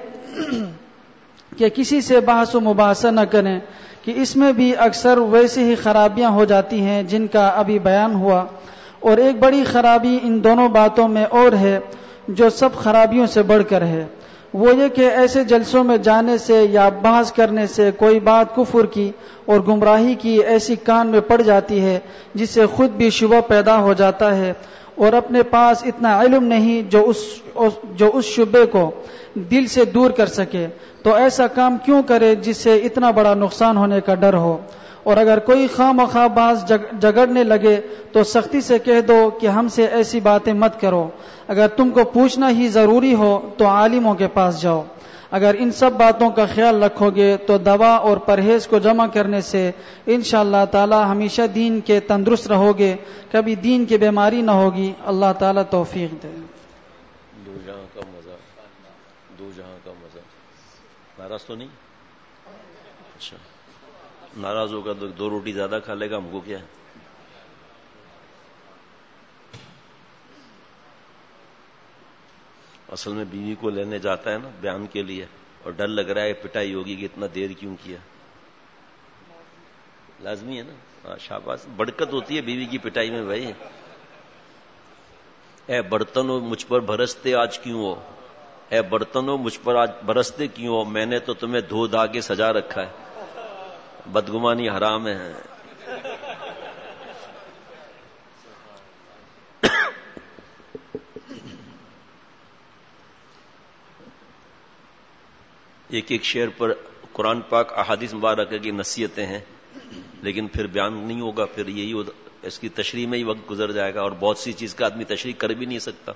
کہ کسی سے بحث و مباحثہ نہ کریں، کہ اس میں بھی اکثر ویسے ہی خرابیاں ہو جاتی ہیں جن کا ابھی بیان ہوا۔ اور ایک بڑی خرابی ان دونوں باتوں میں اور ہے جو سب خرابیوں سے بڑھ کر ہے، وہ یہ کہ ایسے جلسوں میں جانے سے یا بحث کرنے سے کوئی بات کفر کی اور گمراہی کی ایسی کان میں پڑ جاتی ہے جس سے خود بھی شبہ پیدا ہو جاتا ہے، اور اپنے پاس اتنا علم نہیں جو اس جو اس شبے کو دل سے دور کر سکے، تو ایسا کام کیوں کرے جس سے اتنا بڑا نقصان ہونے کا ڈر ہو۔ اور اگر کوئی خواہ مخواہ باز جگڑنے لگے تو سختی سے کہہ دو کہ ہم سے ایسی باتیں مت کرو، اگر تم کو پوچھنا ہی ضروری ہو تو عالموں کے پاس جاؤ۔ اگر ان سب باتوں کا خیال رکھو گے تو دوا اور پرہیز کو جمع کرنے سے انشاءاللہ تعالی ہمیشہ دین کے تندرست رہو گے، کبھی دین کی بیماری نہ ہوگی۔ اللہ تعالی توفیق دے۔ دو جہاں کا مزہ، دو جہاں کا مزہ۔ ناراض تو نہیں؟ اچھا، ناراض ہوگا تو دو روٹی زیادہ کھا لے گا، ہم کو کیا ہے۔ اصل میں بیوی کو لینے جاتا ہے نا بیان کے لیے، اور ڈر لگ رہا ہے پٹائی ہوگی کہ اتنا دیر کیوں کیا۔ لازمی ہے نا، شاباش، برکت ہوتی ہے بیوی کی پٹائی میں بھائی۔ اے برتنوں مجھ پر برستے آج کیوں ہو، اے برتنوں مجھ پر آج برستے کیوں ہو، میں نے تو تمہیں دھو دھا کے سجا رکھا ہے۔ بدگمانی حرام ہے۔ ایک ایک شعر پر قرآن پاک احادیث مبارکہ کی نصیحتیں ہیں، لیکن پھر بیان نہیں ہوگا، پھر یہی ہوگا، اس کی تشریح میں ہی وقت گزر جائے گا، اور بہت سی چیز کا آدمی تشریح کر بھی نہیں سکتا۔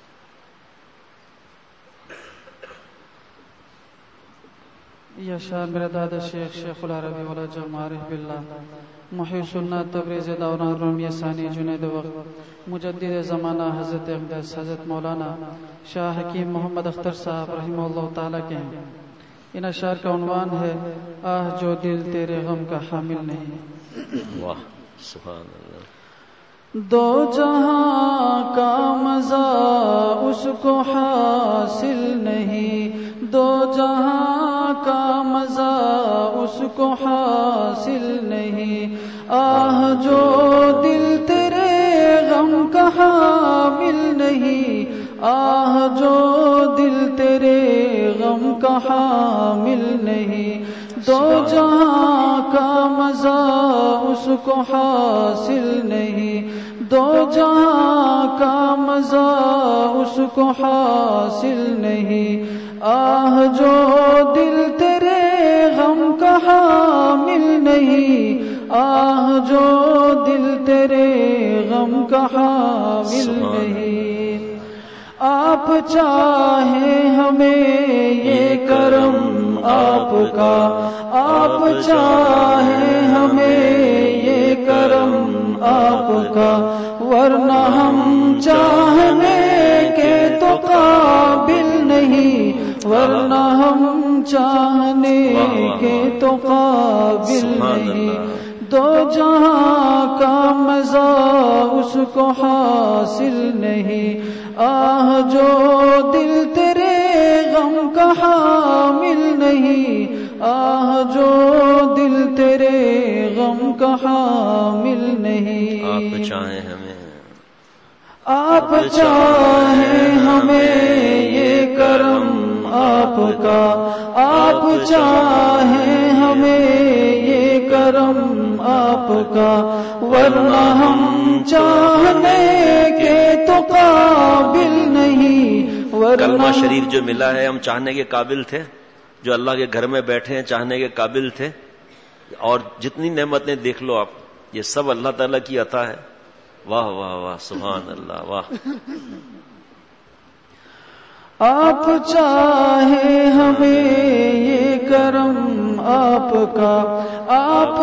یہ شعر میرے دادا شیخ شیخ العربی والا جم عارف باللہ محی سنت تبریز دوران رومی ثانی جنید وقت مجدد زمانہ حضرت اقدس حضرت مولانا شاہ حکیم محمد اختر صاحب رحمہ اللہ تعالیٰ کے ہیں۔ ان اشعار کا عنوان ہے آہ جو دل تیرے غم کا حامل نہیں۔ واہ سبحان اللہ۔ دو جہاں کا مزہ اس کو حاصل نہیں، دو جہاں کا مزہ اس کو حاصل نہیں، آہ جو دل تیرے غم کا حامل نہیں، آہ جو دل تیرے غم کا حامل نہیں، دو جہاں کا مزہ اس کو حاصل نہیں، دو جہاں کا مزہ اس کو حاصل نہیں، آہ جو دل تیرے غم کا حامل نہیں، آہ جو دل تیرے غم کا حامل نہیں۔ آپ چاہیں ہمیں یہ کرم آپ کا، آپ چاہیں ہمیں یہ کرم آپ کا، ورنہ ہم چاہنے کے تو قابل نہیں، ورنہ ہم چاہنے کے تو قابل نہیں، دو جہاں کا مزہ اس کو حاصل نہیں، آہ جو دل تیرے غم کا حامل نہیں، آہ جو دل تیرے غم غم کا حامل نہیں. آپ چاہیں ہمیں آپ چاہیں ہمیں یہ کرم آپ کا. آپ چاہیں ہمیں یہ کرم آپ کا. ورنہ ہم چاہنے کے تو قابل نہیں. کلمہ شریف جو ملا ہے ہم چاہنے کے قابل تھے. جو اللہ کے گھر میں بیٹھے ہیں چاہنے کے قابل تھے. اور جتنی نعمتیں دیکھ لو آپ, یہ سب اللہ تعالیٰ کی عطا ہے. واہ واہ واہ, سبحان اللہ, واہ. آپ چاہیں ہمیں یہ کرم آپ کا. آپ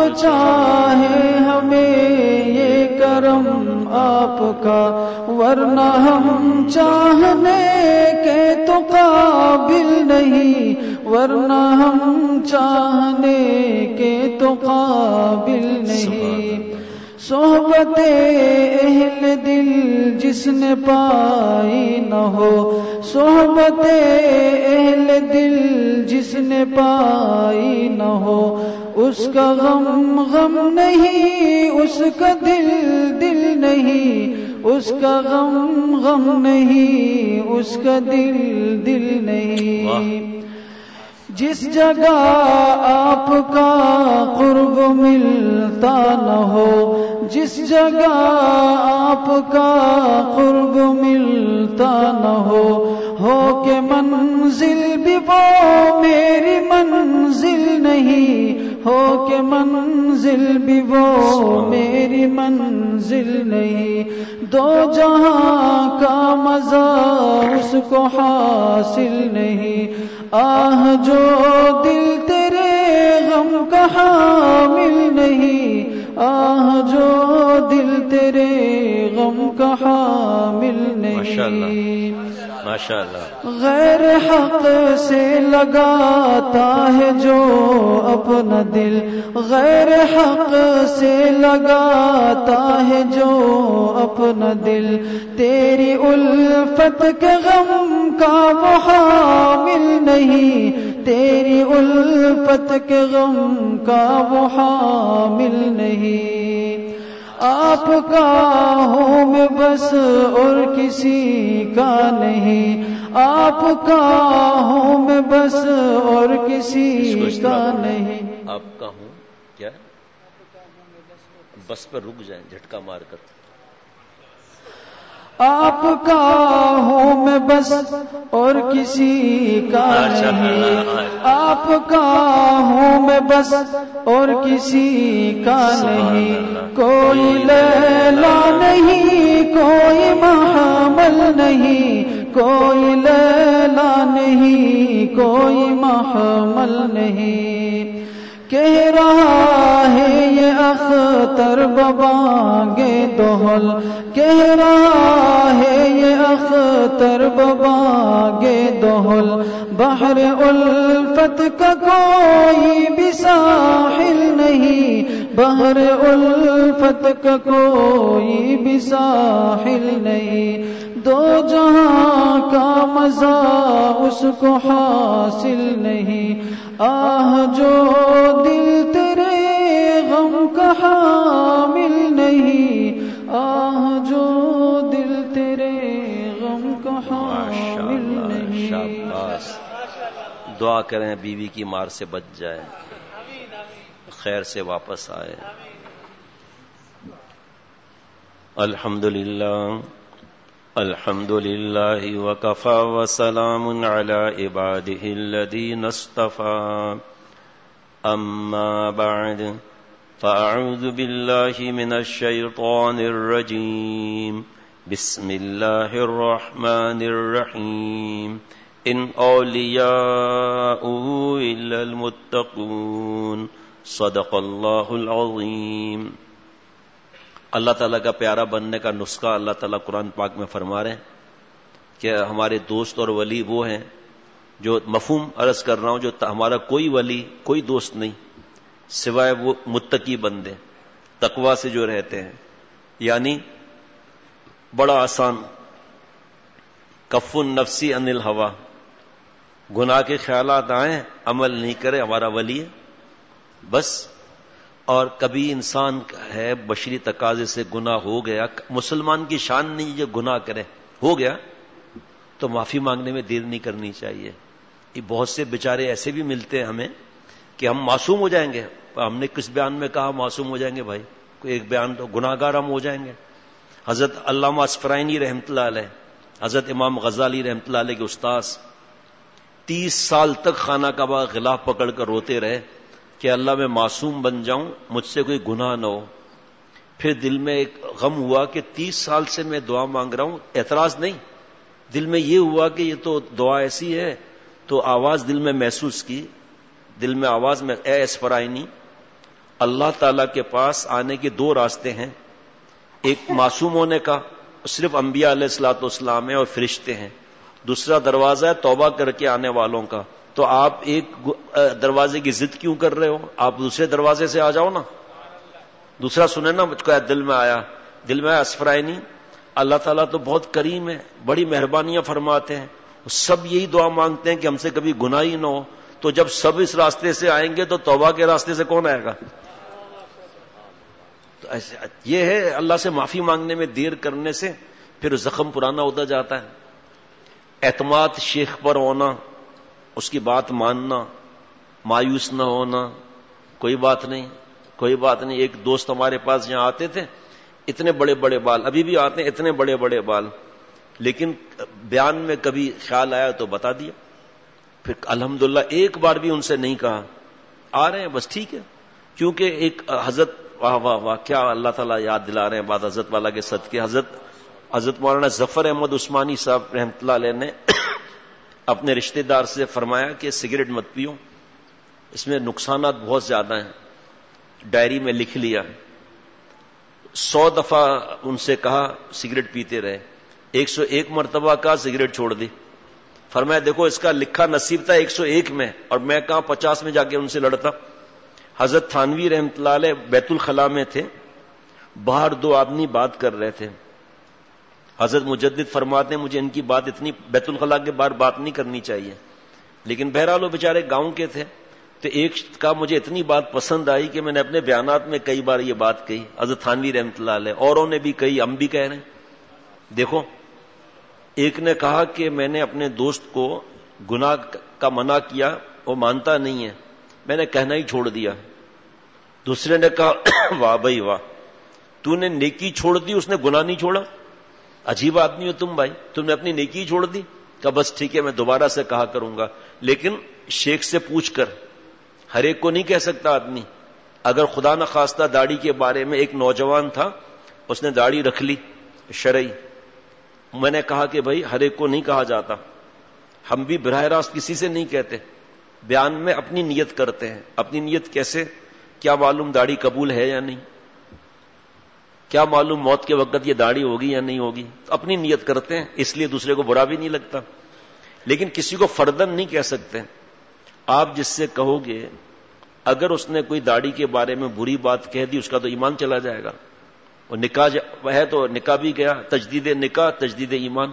چاہیں ہمیں یہ کرم آپ کا. ورنہ ہم چاہنے کے تو قابل نہیں. ورنہ ہم چاہنے کے تو قابل نہیں. صحبت اہل دل جس نے پائی نہ ہو. صحبت اہل دل جس نے پائی نہ ہو. اس کا غم غم نہیں, اس کا دل دل نہیں. اس کا غم غم نہیں, اس کا دل دل نہیں. جس جگہ آپ کا قرب ملتا نہ ہو. جس جگہ آپ کا قرب ملتا نہ ہو. ہو کہ منزل بھی وہ میری منزل نہیں. ہو کہ منزل بھی وہ میری منزل نہیں. دو جہاں کا مزہ اس کو حاصل نہیں. آہ جو دل تیرے غم کا حامل نہیں. آہ جو دل تیرے غم کا حامل نہیں. ماشاءاللہ. غیر حق سے لگاتا ہے جو اپنا دل. غیر حق سے لگاتا ہے جو اپنا دل. تیری الفت کے غم کا وہ حامل نہیں. تیری الفت کے غم کا وہ حامل نہیں. آپ کا ہوں میں بس اور کسی کا نہیں. آپ کا ہوں میں بس اور کسی کا نہیں. آپ کا ہوں کیا بس پر رک جائیں جھٹکا مار کر. آپ کا ہوں میں بس اور کسی کا نہیں. آپ کا ہوں میں بس اور کسی کا نہیں. کوئی لیلا نہیں, کوئی محمل نہیں. کوئی لیلا نہیں, کوئی محمل نہیں. کہہ رہا ہے یہ اختر ببانگے دوہل. کہہ رہا ہے یہ اختر ببانگے دوہل. بحر الفت کا کوئی بھی ساحل نہیں. بحر الفت کا کوئی بھی ساحل نہیں. دو جہاں کا مزہ اس کو حاصل نہیں. آہ جو دل تیرے غم کا حامل نہیں. آہ جو دل تیرے غم کا حامل نہیں. شاباش. دعا کریں بیوی کی مار سے بچ جائے, خیر سے واپس آئے. الحمدللہ الحمدللہ وکفی وسلام علی عبادہ الذین اصطفی. اما بعد فاعوذ باللہ من الشیطان الرجیم. بسم اللہ الرحمن الرحیم. ان اولیاؤہ الا المتقون. صدق اللہ العظیم. اللہ تعالیٰ کا پیارا بننے کا نسخہ اللہ تعالیٰ قرآن پاک میں فرما رہے ہیں کہ ہمارے دوست اور ولی وہ ہیں جو مفہوم عرض کر رہا ہوں, جو ہمارا کوئی ولی کوئی دوست نہیں سوائے وہ متقی بندے, تقوی سے جو رہتے ہیں. یعنی بڑا آسان, کف النفسی عن الہوا. گناہ کے خیالات آئیں عمل نہیں کرے, ہمارا ولی ہے بس. اور کبھی انسان ہے بشری تقاضے سے گناہ ہو گیا، مسلمان کی شان نہیں جو گناہ کرے، ہو گیا تو معافی مانگنے میں دیر نہیں کرنی چاہیے. یہ بہت سے بیچارے ایسے بھی ملتے ہیں ہمیں کہ ہم معصوم ہو جائیں گے. ہم نے کس بیان میں کہا معصوم ہو جائیں گے؟ بھائی کوئی ایک بیان تو گناہ گار ہم ہو جائیں گے. حضرت علامہ اسفرائینی رحمۃ اللہ علیہ، حضرت امام غزالی رحمۃ اللہ علیہ کے استاذ، تیس سال تک خانہ کعبہ غلاف پکڑ کر روتے رہے کہ اللہ میں معصوم بن جاؤں، مجھ سے کوئی گناہ نہ ہو. پھر دل میں ایک غم ہوا کہ تیس سال سے میں دعا مانگ رہا ہوں، اعتراض نہیں، دل میں یہ ہوا کہ یہ تو دعا ایسی ہے. تو آواز دل میں محسوس کی، دل میں آواز میں، اے اسفرائینی، اللہ تعالیٰ کے پاس آنے کے دو راستے ہیں. ایک معصوم ہونے کا، صرف انبیاء علیہ الصلوۃ والسلام ہیں اور فرشتے ہیں. دوسرا دروازہ ہے توبہ کر کے آنے والوں کا. تو آپ ایک دروازے کی ضد کیوں کر رہے ہو؟ آپ دوسرے دروازے سے آ جاؤ نا. دوسرا سنیں نا، مجھ کو دل میں آیا دل میں آیا اسفرائینی، اللہ تعالیٰ تو بہت کریم ہے، بڑی مہربانیاں فرماتے ہیں، سب یہی دعا مانگتے ہیں کہ ہم سے کبھی گناہ ہی نہ ہو. تو جب سب اس راستے سے آئیں گے تو توبہ کے راستے سے کون آئے گا؟ تو ایسے یہ ہے، اللہ سے معافی مانگنے میں دیر کرنے سے پھر زخم پرانا ہوتا جاتا ہے. اعتماد شیخ پر ہونا، اس کی بات ماننا، مایوس نہ ہونا، کوئی بات نہیں کوئی بات نہیں. ایک دوست ہمارے پاس یہاں آتے تھے، اتنے بڑے بڑے بال، ابھی بھی آتے ہیں اتنے بڑے بڑے بال، لیکن بیان میں کبھی خیال آیا تو بتا دیا. پھر الحمدللہ ایک بار بھی ان سے نہیں کہا آ رہے ہیں بس ٹھیک ہے، کیونکہ ایک حضرت، واہ واہ واہ کیا اللہ تعالیٰ یاد دلا رہے ہیں بات حضرت والا کے صدقے. حضرت حضرت مولانا ظفر احمد عثمانی صاحب رحمۃ اللہ علیہ نے اپنے رشتہ دار سے فرمایا کہ سگریٹ مت پیو، اس میں نقصانات بہت زیادہ ہیں. ڈائری میں لکھ لیا، سو دفعہ ان سے کہا سگریٹ پیتے رہے، ایک سو ایک مرتبہ کہا سگریٹ چھوڑ دی. فرمایا دیکھو اس کا لکھا نصیب تھا ایک سو ایک میں، اور میں کہاں پچاس میں جا کے ان سے لڑتا. حضرت تھانوی رحمۃ اللہ علیہ بیت الخلاء میں تھے، باہر دو آدمی بات کر رہے تھے. حضرت مجدد فرماتے ہیں مجھے ان کی بات اتنی بیت الخلاء کے باہر بات نہیں کرنی چاہیے، لیکن بہرحال وہ بیچارے گاؤں کے تھے. تو ایک کا مجھے اتنی بات پسند آئی کہ میں نے اپنے بیانات میں کئی بار یہ بات کہی. حضرت تھانوی رحمۃ اللہ علیہ، اوروں نے بھی کہی، ہم بھی کہہ رہے ہیں. دیکھو ایک نے کہا کہ میں نے اپنے دوست کو گناہ کا منع کیا، وہ مانتا نہیں ہے، میں نے کہنا ہی چھوڑ دیا. دوسرے نے کہا واہ بھائی واہ، تو نے نیکی چھوڑ دی، اس نے گناہ نہیں چھوڑا. عجیب آدمی ہو تم بھائی، تم نے اپنی نیکی چھوڑ دی. کہا بس ٹھیک ہے میں دوبارہ سے کہا کروں گا، لیکن شیخ سے پوچھ کر. ہر ایک کو نہیں کہہ سکتا آدمی. اگر خدا نہ خواستہ داڑھی کے بارے میں، ایک نوجوان تھا اس نے داڑھی رکھ لی شرعی، میں نے کہا کہ بھائی ہر ایک کو نہیں کہا جاتا، ہم بھی براہ راست کسی سے نہیں کہتے، بیان میں اپنی نیت کرتے ہیں. اپنی نیت کیسے؟ کیا معلوم داڑھی قبول ہے یا نہیں، کیا معلوم موت کے وقت یہ داڑھی ہوگی یا نہیں ہوگی. اپنی نیت کرتے ہیں، اس لیے دوسرے کو برا بھی نہیں لگتا. لیکن کسی کو فردن نہیں کہہ سکتے. آپ جس سے کہو گے اگر اس نے کوئی داڑھی کے بارے میں بری بات کہہ دی، اس کا تو ایمان چلا جائے گا. اور نکاح ہے تو نکاح بھی گیا، تجدید نکاح تجدید ایمان.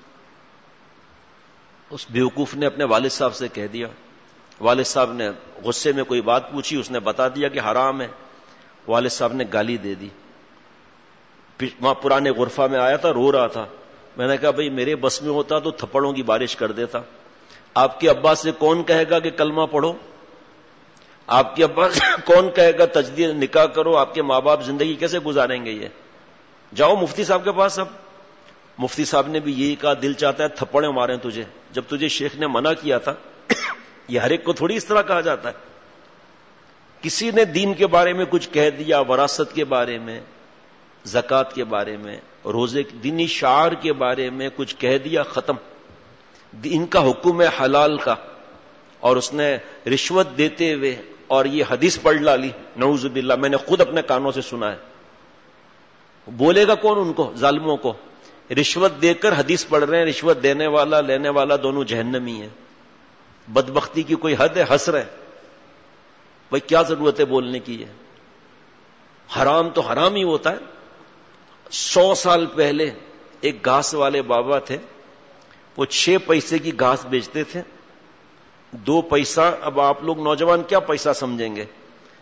اس بیوقوف نے اپنے والد صاحب سے کہہ دیا، والد صاحب نے غصے میں کوئی بات پوچھی، اس نے بتا دیا کہ حرام ہے. والد صاحب نے گالی دے دی. وہاں پرانے غرفہ میں آیا تھا، رو رہا تھا. میں نے کہا بھئی میرے بس میں ہوتا تو تھپڑوں کی بارش کر دیتا. آپ کے ابا سے کون کہے گا کہ کلمہ پڑھو؟ آپ کے ابا سے کون کہے گا تجدید نکاح کرو؟ آپ کے ماں باپ زندگی کیسے گزاریں گے؟ یہ جاؤ مفتی صاحب کے پاس. اب مفتی صاحب نے بھی یہی کہا، دل چاہتا ہے تھپڑے ماریں تجھے. جب تجھے شیخ نے منع کیا تھا. یہ ہر ایک کو تھوڑی اس طرح کہا جاتا ہے. کسی نے دین کے بارے میں کچھ کہہ دیا، وراثت کے بارے میں، زکوٰۃ کے بارے میں، روزے دینی شعار کے بارے میں کچھ کہہ دیا، ختم. ان کا حکم ہے حلال کا، اور اس نے رشوت دیتے ہوئے اور یہ حدیث پڑھ ڈالی، نعوذ باللہ. میں نے خود اپنے کانوں سے سنا ہے. بولے گا کون ان کو؟ ظالموں کو. رشوت دے کر حدیث پڑھ رہے ہیں، رشوت دینے والا لینے والا دونوں جہنمی ہیں. بدبختی کی کوئی حد ہے؟ ہنس رہے. بھائی کیا ضرورت ہے بولنے کی؟ ہے حرام تو حرام ہی ہوتا ہے. سو سال پہلے ایک گھاس والے بابا تھے، وہ چھ پیسے کی گھاس بیچتے تھے. دو پیسہ، اب آپ لوگ نوجوان کیا پیسہ سمجھیں گے؟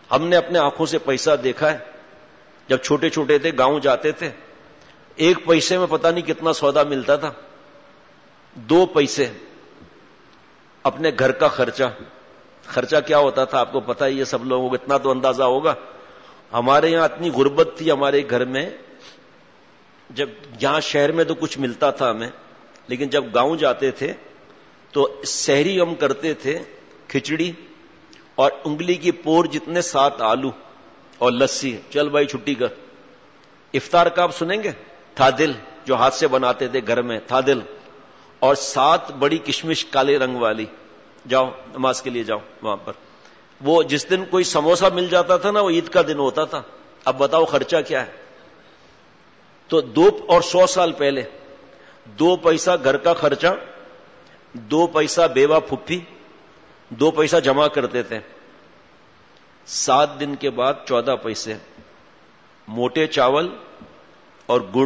ہم نے اپنے آنکھوں سے پیسہ دیکھا ہے. جب چھوٹے چھوٹے تھے گاؤں جاتے تھے, ایک پیسے میں پتہ نہیں کتنا سودا ملتا تھا. دو پیسے اپنے گھر کا خرچہ. خرچہ کیا ہوتا تھا آپ کو پتہ ہی ہے سب لوگوں کو, اتنا تو اندازہ ہوگا. ہمارے یہاں اتنی غربت تھی ہمارے گھر میں, جب یہاں شہر میں تو کچھ ملتا تھا ہمیں, لیکن جب گاؤں جاتے تھے تو سحری ہم کرتے تھے کھچڑی اور انگلی کی پور جتنے سات آلو اور لسی. چل بھائی چھٹی کر. افطار کا آپ سنیں گے تھادل, جو ہاتھ سے بناتے تھے گھر میں, تھادل, اور سات بڑی کشمش کالے رنگ والی. جاؤ نماز کے لیے جاؤ وہاں پر. وہ جس دن کوئی سموسا مل جاتا تھا نا, وہ عید کا دن ہوتا تھا. اب بتاؤ خرچہ کیا ہے. تو دو اور سو سال پہلے دو پیسہ گھر کا خرچہ, دو پیسہ بیوہ پھپھی, دو پیسہ جمع کرتے تھے. سات دن کے بعد چودہ پیسے موٹے چاول اور گڑ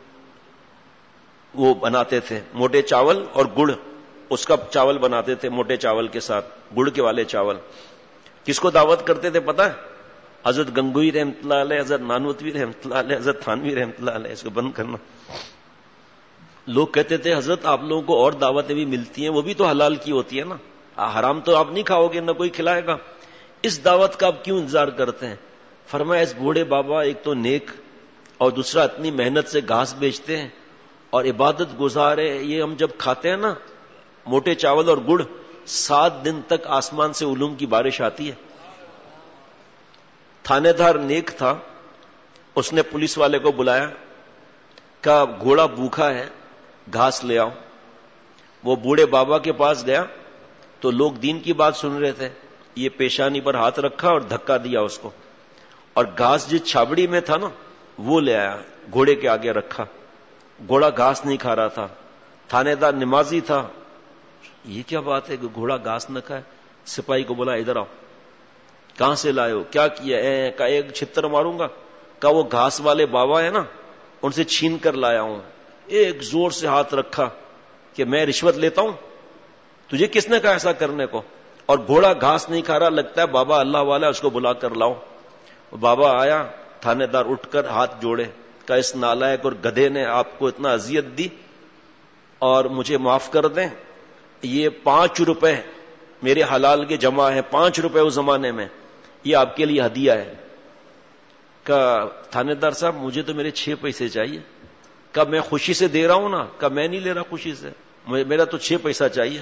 وہ بناتے تھے. موٹے چاول اور گڑ, اس کا چاول بناتے تھے موٹے چاول کے ساتھ گڑ کے والے چاول. کس کو دعوت کرتے تھے پتہ ہے؟ حضرت گنگوئی رحمۃ اللہ علیہ, حضرت نانوتوی رحمۃ اللہ علیہ, حضرت تھانوی رحمۃ اللہ علیہ. اس کو بند کرنا. لوگ کہتے تھے حضرت آپ لوگوں کو اور دعوتیں بھی ملتی ہیں, وہ بھی تو حلال کی ہوتی ہے نا, حرام تو آپ نہیں کھاؤ گے, نہ کوئی کھلائے گا. اس دعوت کا آپ کیوں انتظار کرتے ہیں؟ فرمایا اس بوڑھے بابا ایک تو نیک, اور دوسرا اتنی محنت سے گھاس بیچتے ہیں اور عبادت گزار ہے. یہ ہم جب کھاتے ہیں نا موٹے چاول اور گڑ, سات دن تک آسمان سے علوم کی بارش آتی ہے. تھانے دار نیک تھا, اس نے پولیس والے کو بلایا, کہا گھوڑا بھوکا ہے گھاس لے آؤ. وہ بوڑھے بابا کے پاس گیا تو لوگ دین کی بات سن رہے تھے. یہ پیشانی پر ہاتھ رکھا اور دھکا دیا اس کو, اور گھاس جس چھابڑی میں تھا نا وہ لے آیا, گھوڑے کے آگے رکھا. گھوڑا گھاس نہیں کھا رہا تھا. تھانے دار نمازی تھا, یہ کیا بات ہے کہ گھوڑا گھاس نہ کھائے. سپاہی کو بولا ادھر آؤ. کہاں سے لائے ہو, کیا کیا؟ اے کا ایک چھتر ماروں گا. کہا وہ گھاس والے بابا ہے نا, ان سے چھین کر لایا ہوں. ایک زور سے ہاتھ رکھا کہ میں رشوت لیتا ہوں, تجھے کس نے کہا ایسا کرنے کو؟ اور گھوڑا گھاس نہیں کھا رہا, لگتا ہے بابا اللہ والا, اس کو بلا کر لاؤ. بابا آیا, تھانے دار اٹھ کر ہاتھ جوڑے, کہ اس نالائق اور گدھے نے آپ کو اتنا اذیت دی اور مجھے معاف کر دیں. یہ پانچ روپے میرے حلال کے جمع ہے, پانچ روپے اس زمانے میں, یہ آپ کے لیے ہدیہ ہے. کہ تھانے دار صاحب مجھے تو میرے چھ پیسے چاہیے. کہ میں خوشی سے دے رہا ہوں نا. کہ میں نہیں لے رہا خوشی سے, میرا تو چھ پیسہ چاہیے.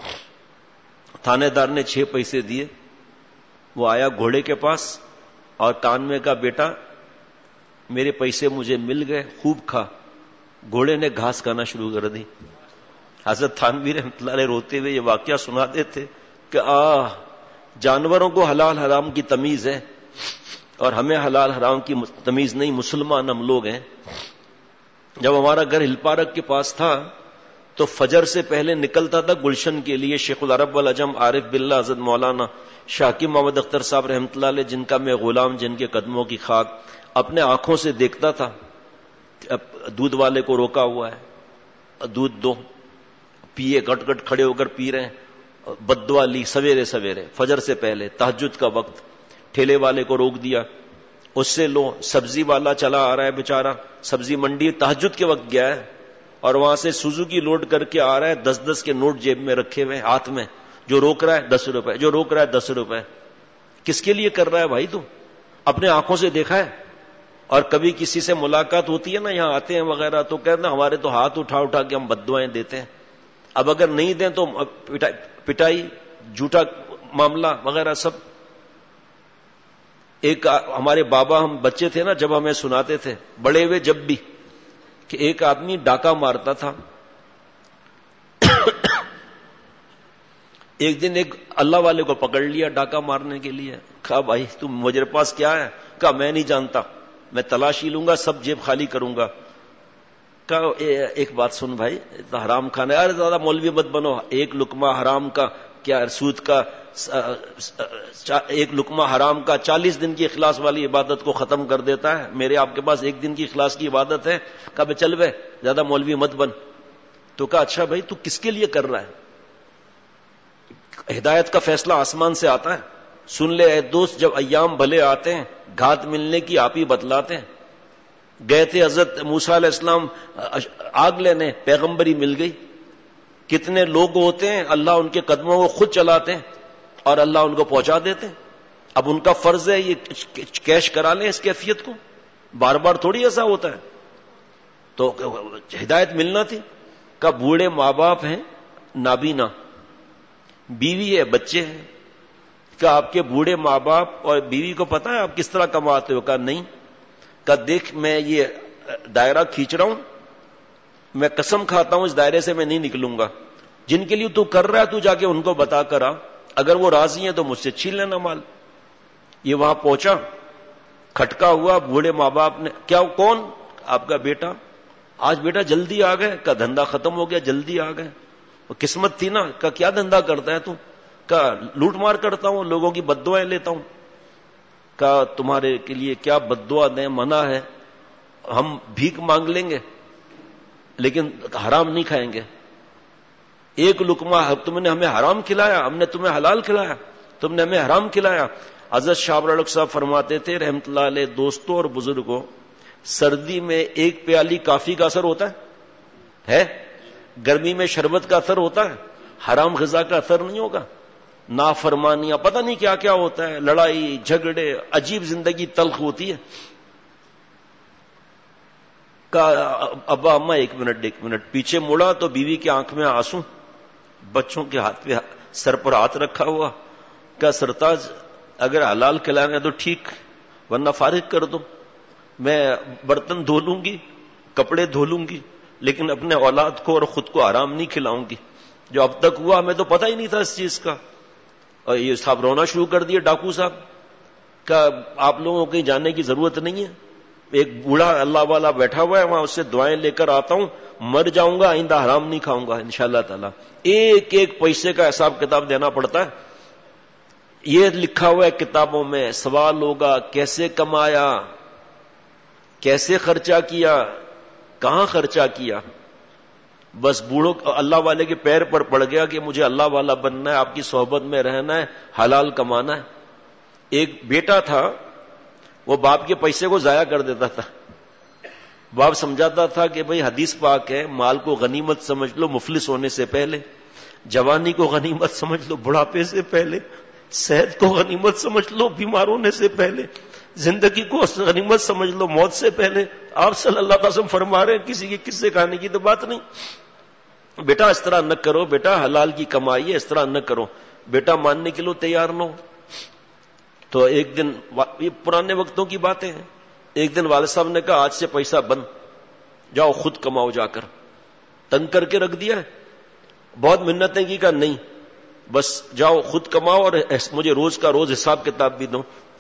تھانے دار نے چھ پیسے دیے. وہ آیا گھوڑے کے پاس اور کان میں کہا بیٹا میرے پیسے مجھے مل گئے, خوب کھا. گھوڑے نے گھاس کھانا شروع کر دی. حضرت تھانوی رحمۃ اللہ علیہ روتے ہوئے یہ واقعہ سناتے تھے کہ آہ جانوروں کو حلال حرام کی تمیز ہے اور ہمیں حلال حرام کی تمیز نہیں. مسلمان ہم لوگ ہیں. جب ہمارا گھر ہل پارک کے پاس تھا تو فجر سے پہلے نکلتا تھا گلشن کے لیے. شیخ العرب والعجم عارف باللہ حضرت مولانا شاکر محمد اختر صاحب رحمۃ اللہ علیہ, جن کا میں غلام, جن کے قدموں کی خاک, اپنے آنکھوں سے دیکھتا تھا. دودھ والے کو روکا ہوا ہے, دودھ دو, پیے, گٹ گٹ کھڑے ہو کر پی رہے ہیں. بددعا لی سویرے سویرے فجر سے پہلے, تہجد کا وقت. ٹھیلے والے کو روک دیا, اس سے لو. سبزی والا چلا آ رہا ہے بیچارہ, سبزی منڈی تہجد کے وقت گیا ہے اور وہاں سے سوزوکی لوڈ کر کے آ رہا ہے, دس دس کے نوٹ جیب میں رکھے ہوئے ہاتھ میں. جو روک رہا ہے دس روپے, جو روک رہا ہے دس روپے. کس کے لیے کر رہا ہے بھائی؟ تو اپنے آنکھوں سے دیکھا ہے. اور کبھی کسی سے ملاقات ہوتی ہے نا, یہاں آتے ہیں وغیرہ, تو کہتے ہیں ہمارے تو ہاتھ اٹھا اٹھا کے ہم بددعائیں دیتے ہیں. اب اگر نہیں دیں تو پٹائی, جھوٹا معاملہ وغیرہ سب. ایک ہمارے بابا, ہم بچے تھے نا جب ہمیں سناتے تھے, بڑے ہوئے جب بھی, کہ ایک آدمی ڈاکہ مارتا تھا. ایک دن ایک اللہ والے کو پکڑ لیا ڈاکہ مارنے کے لیے. کہا بھائی تم مجھے پاس کیا ہے؟ کہا میں نہیں جانتا, میں تلاشی لوں گا, سب جیب خالی کروں گا. کہا ایک بات سن بھائی, حرام کھانا, ارے زیادہ مولوی مت بنو. ایک لقمہ حرام کا کیا, سود کا ایک لقمہ حرام کا چالیس دن کی اخلاص والی عبادت کو ختم کر دیتا ہے. میرے آپ کے پاس ایک دن کی اخلاص کی عبادت ہے. کہا بھائی چل بے, زیادہ مولوی مت بن. تو کہا اچھا بھائی تو کس کے لیے کر رہا ہے؟ ہدایت کا فیصلہ آسمان سے آتا ہے. سن لے اے دوست، جب ایام بھلے آتے ہیں گھات ملنے کی آپ ہی بتلاتے ہیں. گئے تھے حضرت موسیٰ علیہ السلام آگ لینے، پیغمبری مل گئی. کتنے لوگ ہوتے ہیں اللہ ان کے قدموں کو خود چلاتے ہیں اور اللہ ان کو پہنچا دیتے ہیں. اب ان کا فرض ہے یہ کیش کرا لیں اس کیفیت کو، بار بار تھوڑی ایسا ہوتا ہے. تو ہدایت ملنا تھی. کہ بوڑھے ماں باپ ہیں، نابینا بیوی ہے، بچے ہیں. کہ آپ کے بوڑھے ماں باپ اور بیوی کو پتا ہے آپ کس طرح کماتے ہو؟ کہا نہیں. کہ دیکھ میں یہ دائرہ کھینچ رہا ہوں، میں قسم کھاتا ہوں اس دائرے سے میں نہیں نکلوں گا. جن کے لیے تو کر رہا ہے تو جا کے ان کو بتا کر آ، اگر وہ راضی ہیں تو مجھ سے چھین لینا مال. یہ وہاں پہنچا، کھٹکا ہوا. بوڑھے ماں باپ نے کیا، کون؟ آپ کا بیٹا. آج بیٹا جلدی آ گئے. کا دھندا ختم ہو گیا، جلدی آ گئے. وہ قسمت تھی نا. کا کیا دھندا کرتا ہے تو؟ کا لوٹ مار کرتا ہوں، لوگوں کی بد دعائیں لیتا ہوں. کا تمہارے کے لیے کیا بد دعا دیں، منع ہے. ہم بھیک مانگ لیں گے لیکن حرام نہیں کھائیں گے. ایک لقمہ تم نے ہمیں حرام کھلایا، ہم نے تمہیں حلال کھلایا، تم نے ہمیں حرام کھلایا. حضرت شاہ ابرالحق صاحب فرماتے تھے رحمت اللہ علیہ، دوستوں اور بزرگوں، سردی میں ایک پیالی کافی کا اثر ہوتا ہے ہے گرمی میں شربت کا اثر ہوتا ہے، حرام غذا کا اثر نہیں ہوگا. نافرمانیاں پتہ نہیں کیا کیا ہوتا ہے، لڑائی جھگڑے، عجیب زندگی تلخ ہوتی ہے. ابا اماں ایک منٹ ایک منٹ پیچھے مڑا تو بیوی کی آنکھ میں آنسو، بچوں کے ہاتھ پہ سر پر ہاتھ رکھا ہوا. کیا سرتاج اگر حلال کھلائیں گے تو ٹھیک، ورنہ فارغ کر دو. میں برتن دھو لوں گی، کپڑے دھو لوں گی، لیکن اپنے اولاد کو اور خود کو حرام نہیں کھلاؤں گی. جو اب تک ہوا ہمیں تو پتہ ہی نہیں تھا اس چیز کا. اور یہ صاحب رونا شروع کر دیے ڈاکو صاحب. کا آپ لوگوں کو کہیں جانے کی ضرورت نہیں ہے. ایک بوڑھا اللہ والا بیٹھا ہوا ہے وہاں، اس سے دعائیں لے کر آتا ہوں، مر جاؤں گا آئندہ حرام نہیں کھاؤں گا انشاءاللہ تعالی. ایک ایک پیسے کا حساب کتاب دینا پڑتا ہے. یہ لکھا ہوا ہے کتابوں میں. سوال ہوگا کیسے کمایا، کیسے خرچہ کیا، کہاں خرچہ کیا. بس بوڑھوں اللہ والے کے پیر پر پڑ گیا کہ مجھے اللہ والا بننا ہے، آپ کی صحبت میں رہنا ہے، حلال کمانا ہے. ایک بیٹا تھا، وہ باپ کے پیسے کو ضائع کر دیتا تھا. باپ سمجھاتا تھا کہ بھئی حدیث پاک ہے، مال کو غنیمت سمجھ لو مفلس ہونے سے پہلے، جوانی کو غنیمت سمجھ لو بڑھاپے سے پہلے، صحت کو غنیمت سمجھ لو بیمار ہونے سے پہلے، زندگی کو غنیمت سمجھ لو موت سے پہلے. آپ صلی اللہ علیہ وسلم فرما رہے ہیں، کسی کے قصے کہانی کی تو بات نہیں. بیٹا اس طرح نہ کرو، بیٹا حلال کی کمائی ہے، اس طرح نہ کرو. بیٹا ماننے کے لیے تیار نہ ہو. تو ایک دن، یہ پرانے وقتوں کی باتیں ہیں، ایک دن والد صاحب نے کہا آج سے پیسہ بند، جاؤ خود کماؤ جا کر. تنگ کر کے رکھ دیا ہے، بہت منتیں کی، کہا نہیں بس جاؤ خود کماؤ اور مجھے روز کا روز حساب کتاب بھی دو.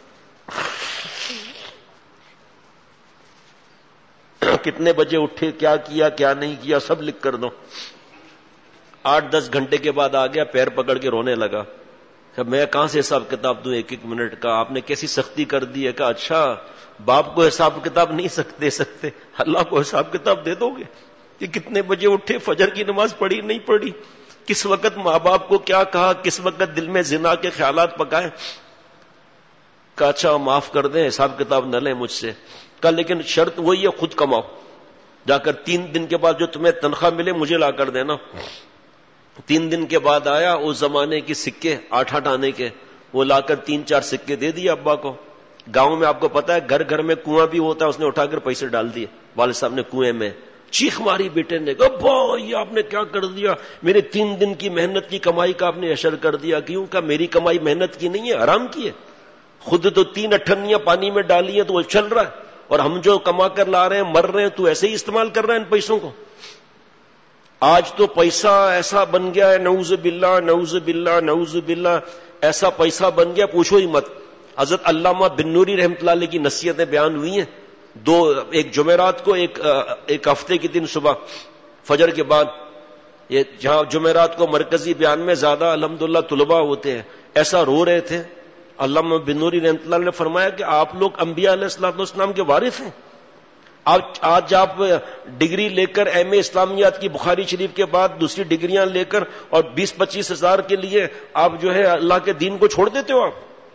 کتنے بجے اٹھے، کیا کیا کیا نہیں کیا، سب لکھ کر دو. آٹھ دس گھنٹے کے بعد آ گیا، پیر پکڑ کے رونے لگا کہ میں کہاں سے حساب کتاب دوں ایک ایک منٹ کا، آپ نے کیسی سختی کر دی ہے. کہ اچھا باپ کو حساب کتاب نہیں دے سکتے، اللہ کو حساب کتاب دے دو گے کہ کتنے بجے اٹھے، فجر کی نماز پڑھی نہیں پڑھی، کس وقت ماں باپ کو کیا کہا، کس وقت دل میں زنا کے خیالات پکائے. کہ اچھا معاف کر دیں، حساب کتاب نہ لیں مجھ سے. کہ لیکن شرط وہی ہے، خود کماؤ جا کر، تین دن کے بعد جو تمہیں تنخواہ ملے مجھے لا کر دینا. تین دن کے بعد آیا، اس زمانے کے سکے آٹھ آٹھ آنے کے، وہ لا کر تین چار سکے دے دیے ابا کو. گاؤں میں آپ کو پتا ہے گھر گھر میں کنواں بھی ہوتا ہے، اس نے اٹھا کر پیسے ڈال دیے والد صاحب نے کنویں میں. چیخ ماری بیٹے نے، ابا یہ آپ نے کیا کر دیا، میرے تین دن کی محنت کی کمائی کا آپ نے اشر کر دیا. کیوں؟ کہ میری کمائی محنت کی نہیں ہے، حرام کی ہے. خود تو تین اٹھنیاں پانی میں ڈالی ہیں تو وہ چل رہا ہے، اور ہم جو کما کر لا رہے ہیں مر رہے ہیں، تو ایسے ہی استعمال کر رہے ہیں ان پیسوں کو. آج تو پیسہ ایسا بن گیا ہے، نعوذ باللہ نعوذ باللہ نعوذ باللہ، ایسا پیسہ بن گیا پوچھو ہی مت. حضرت علامہ بن نوری رحمۃ اللہ علیہ کی نصیحتیں بیان ہوئی ہیں دو، ایک جمعرات کو، ایک ایک ہفتے کے دن صبح فجر کے بعد. یہ جہاں جمعرات کو مرکزی بیان میں زیادہ الحمدللہ طلباء ہوتے ہیں، ایسا رو رہے تھے. علامہ بن نوری رحمۃ اللہ علیہ نے فرمایا کہ آپ لوگ انبیاء علیہ الصلوۃ والسلام کے وارث ہیں. آج آپ ڈگری لے کر ایم اے اسلامیات کی بخاری شریف کے بعد دوسری ڈگریاں لے کر اور بیس پچیس ہزار کے لیے آپ جو ہے اللہ کے دین کو چھوڑ دیتے ہو. آپ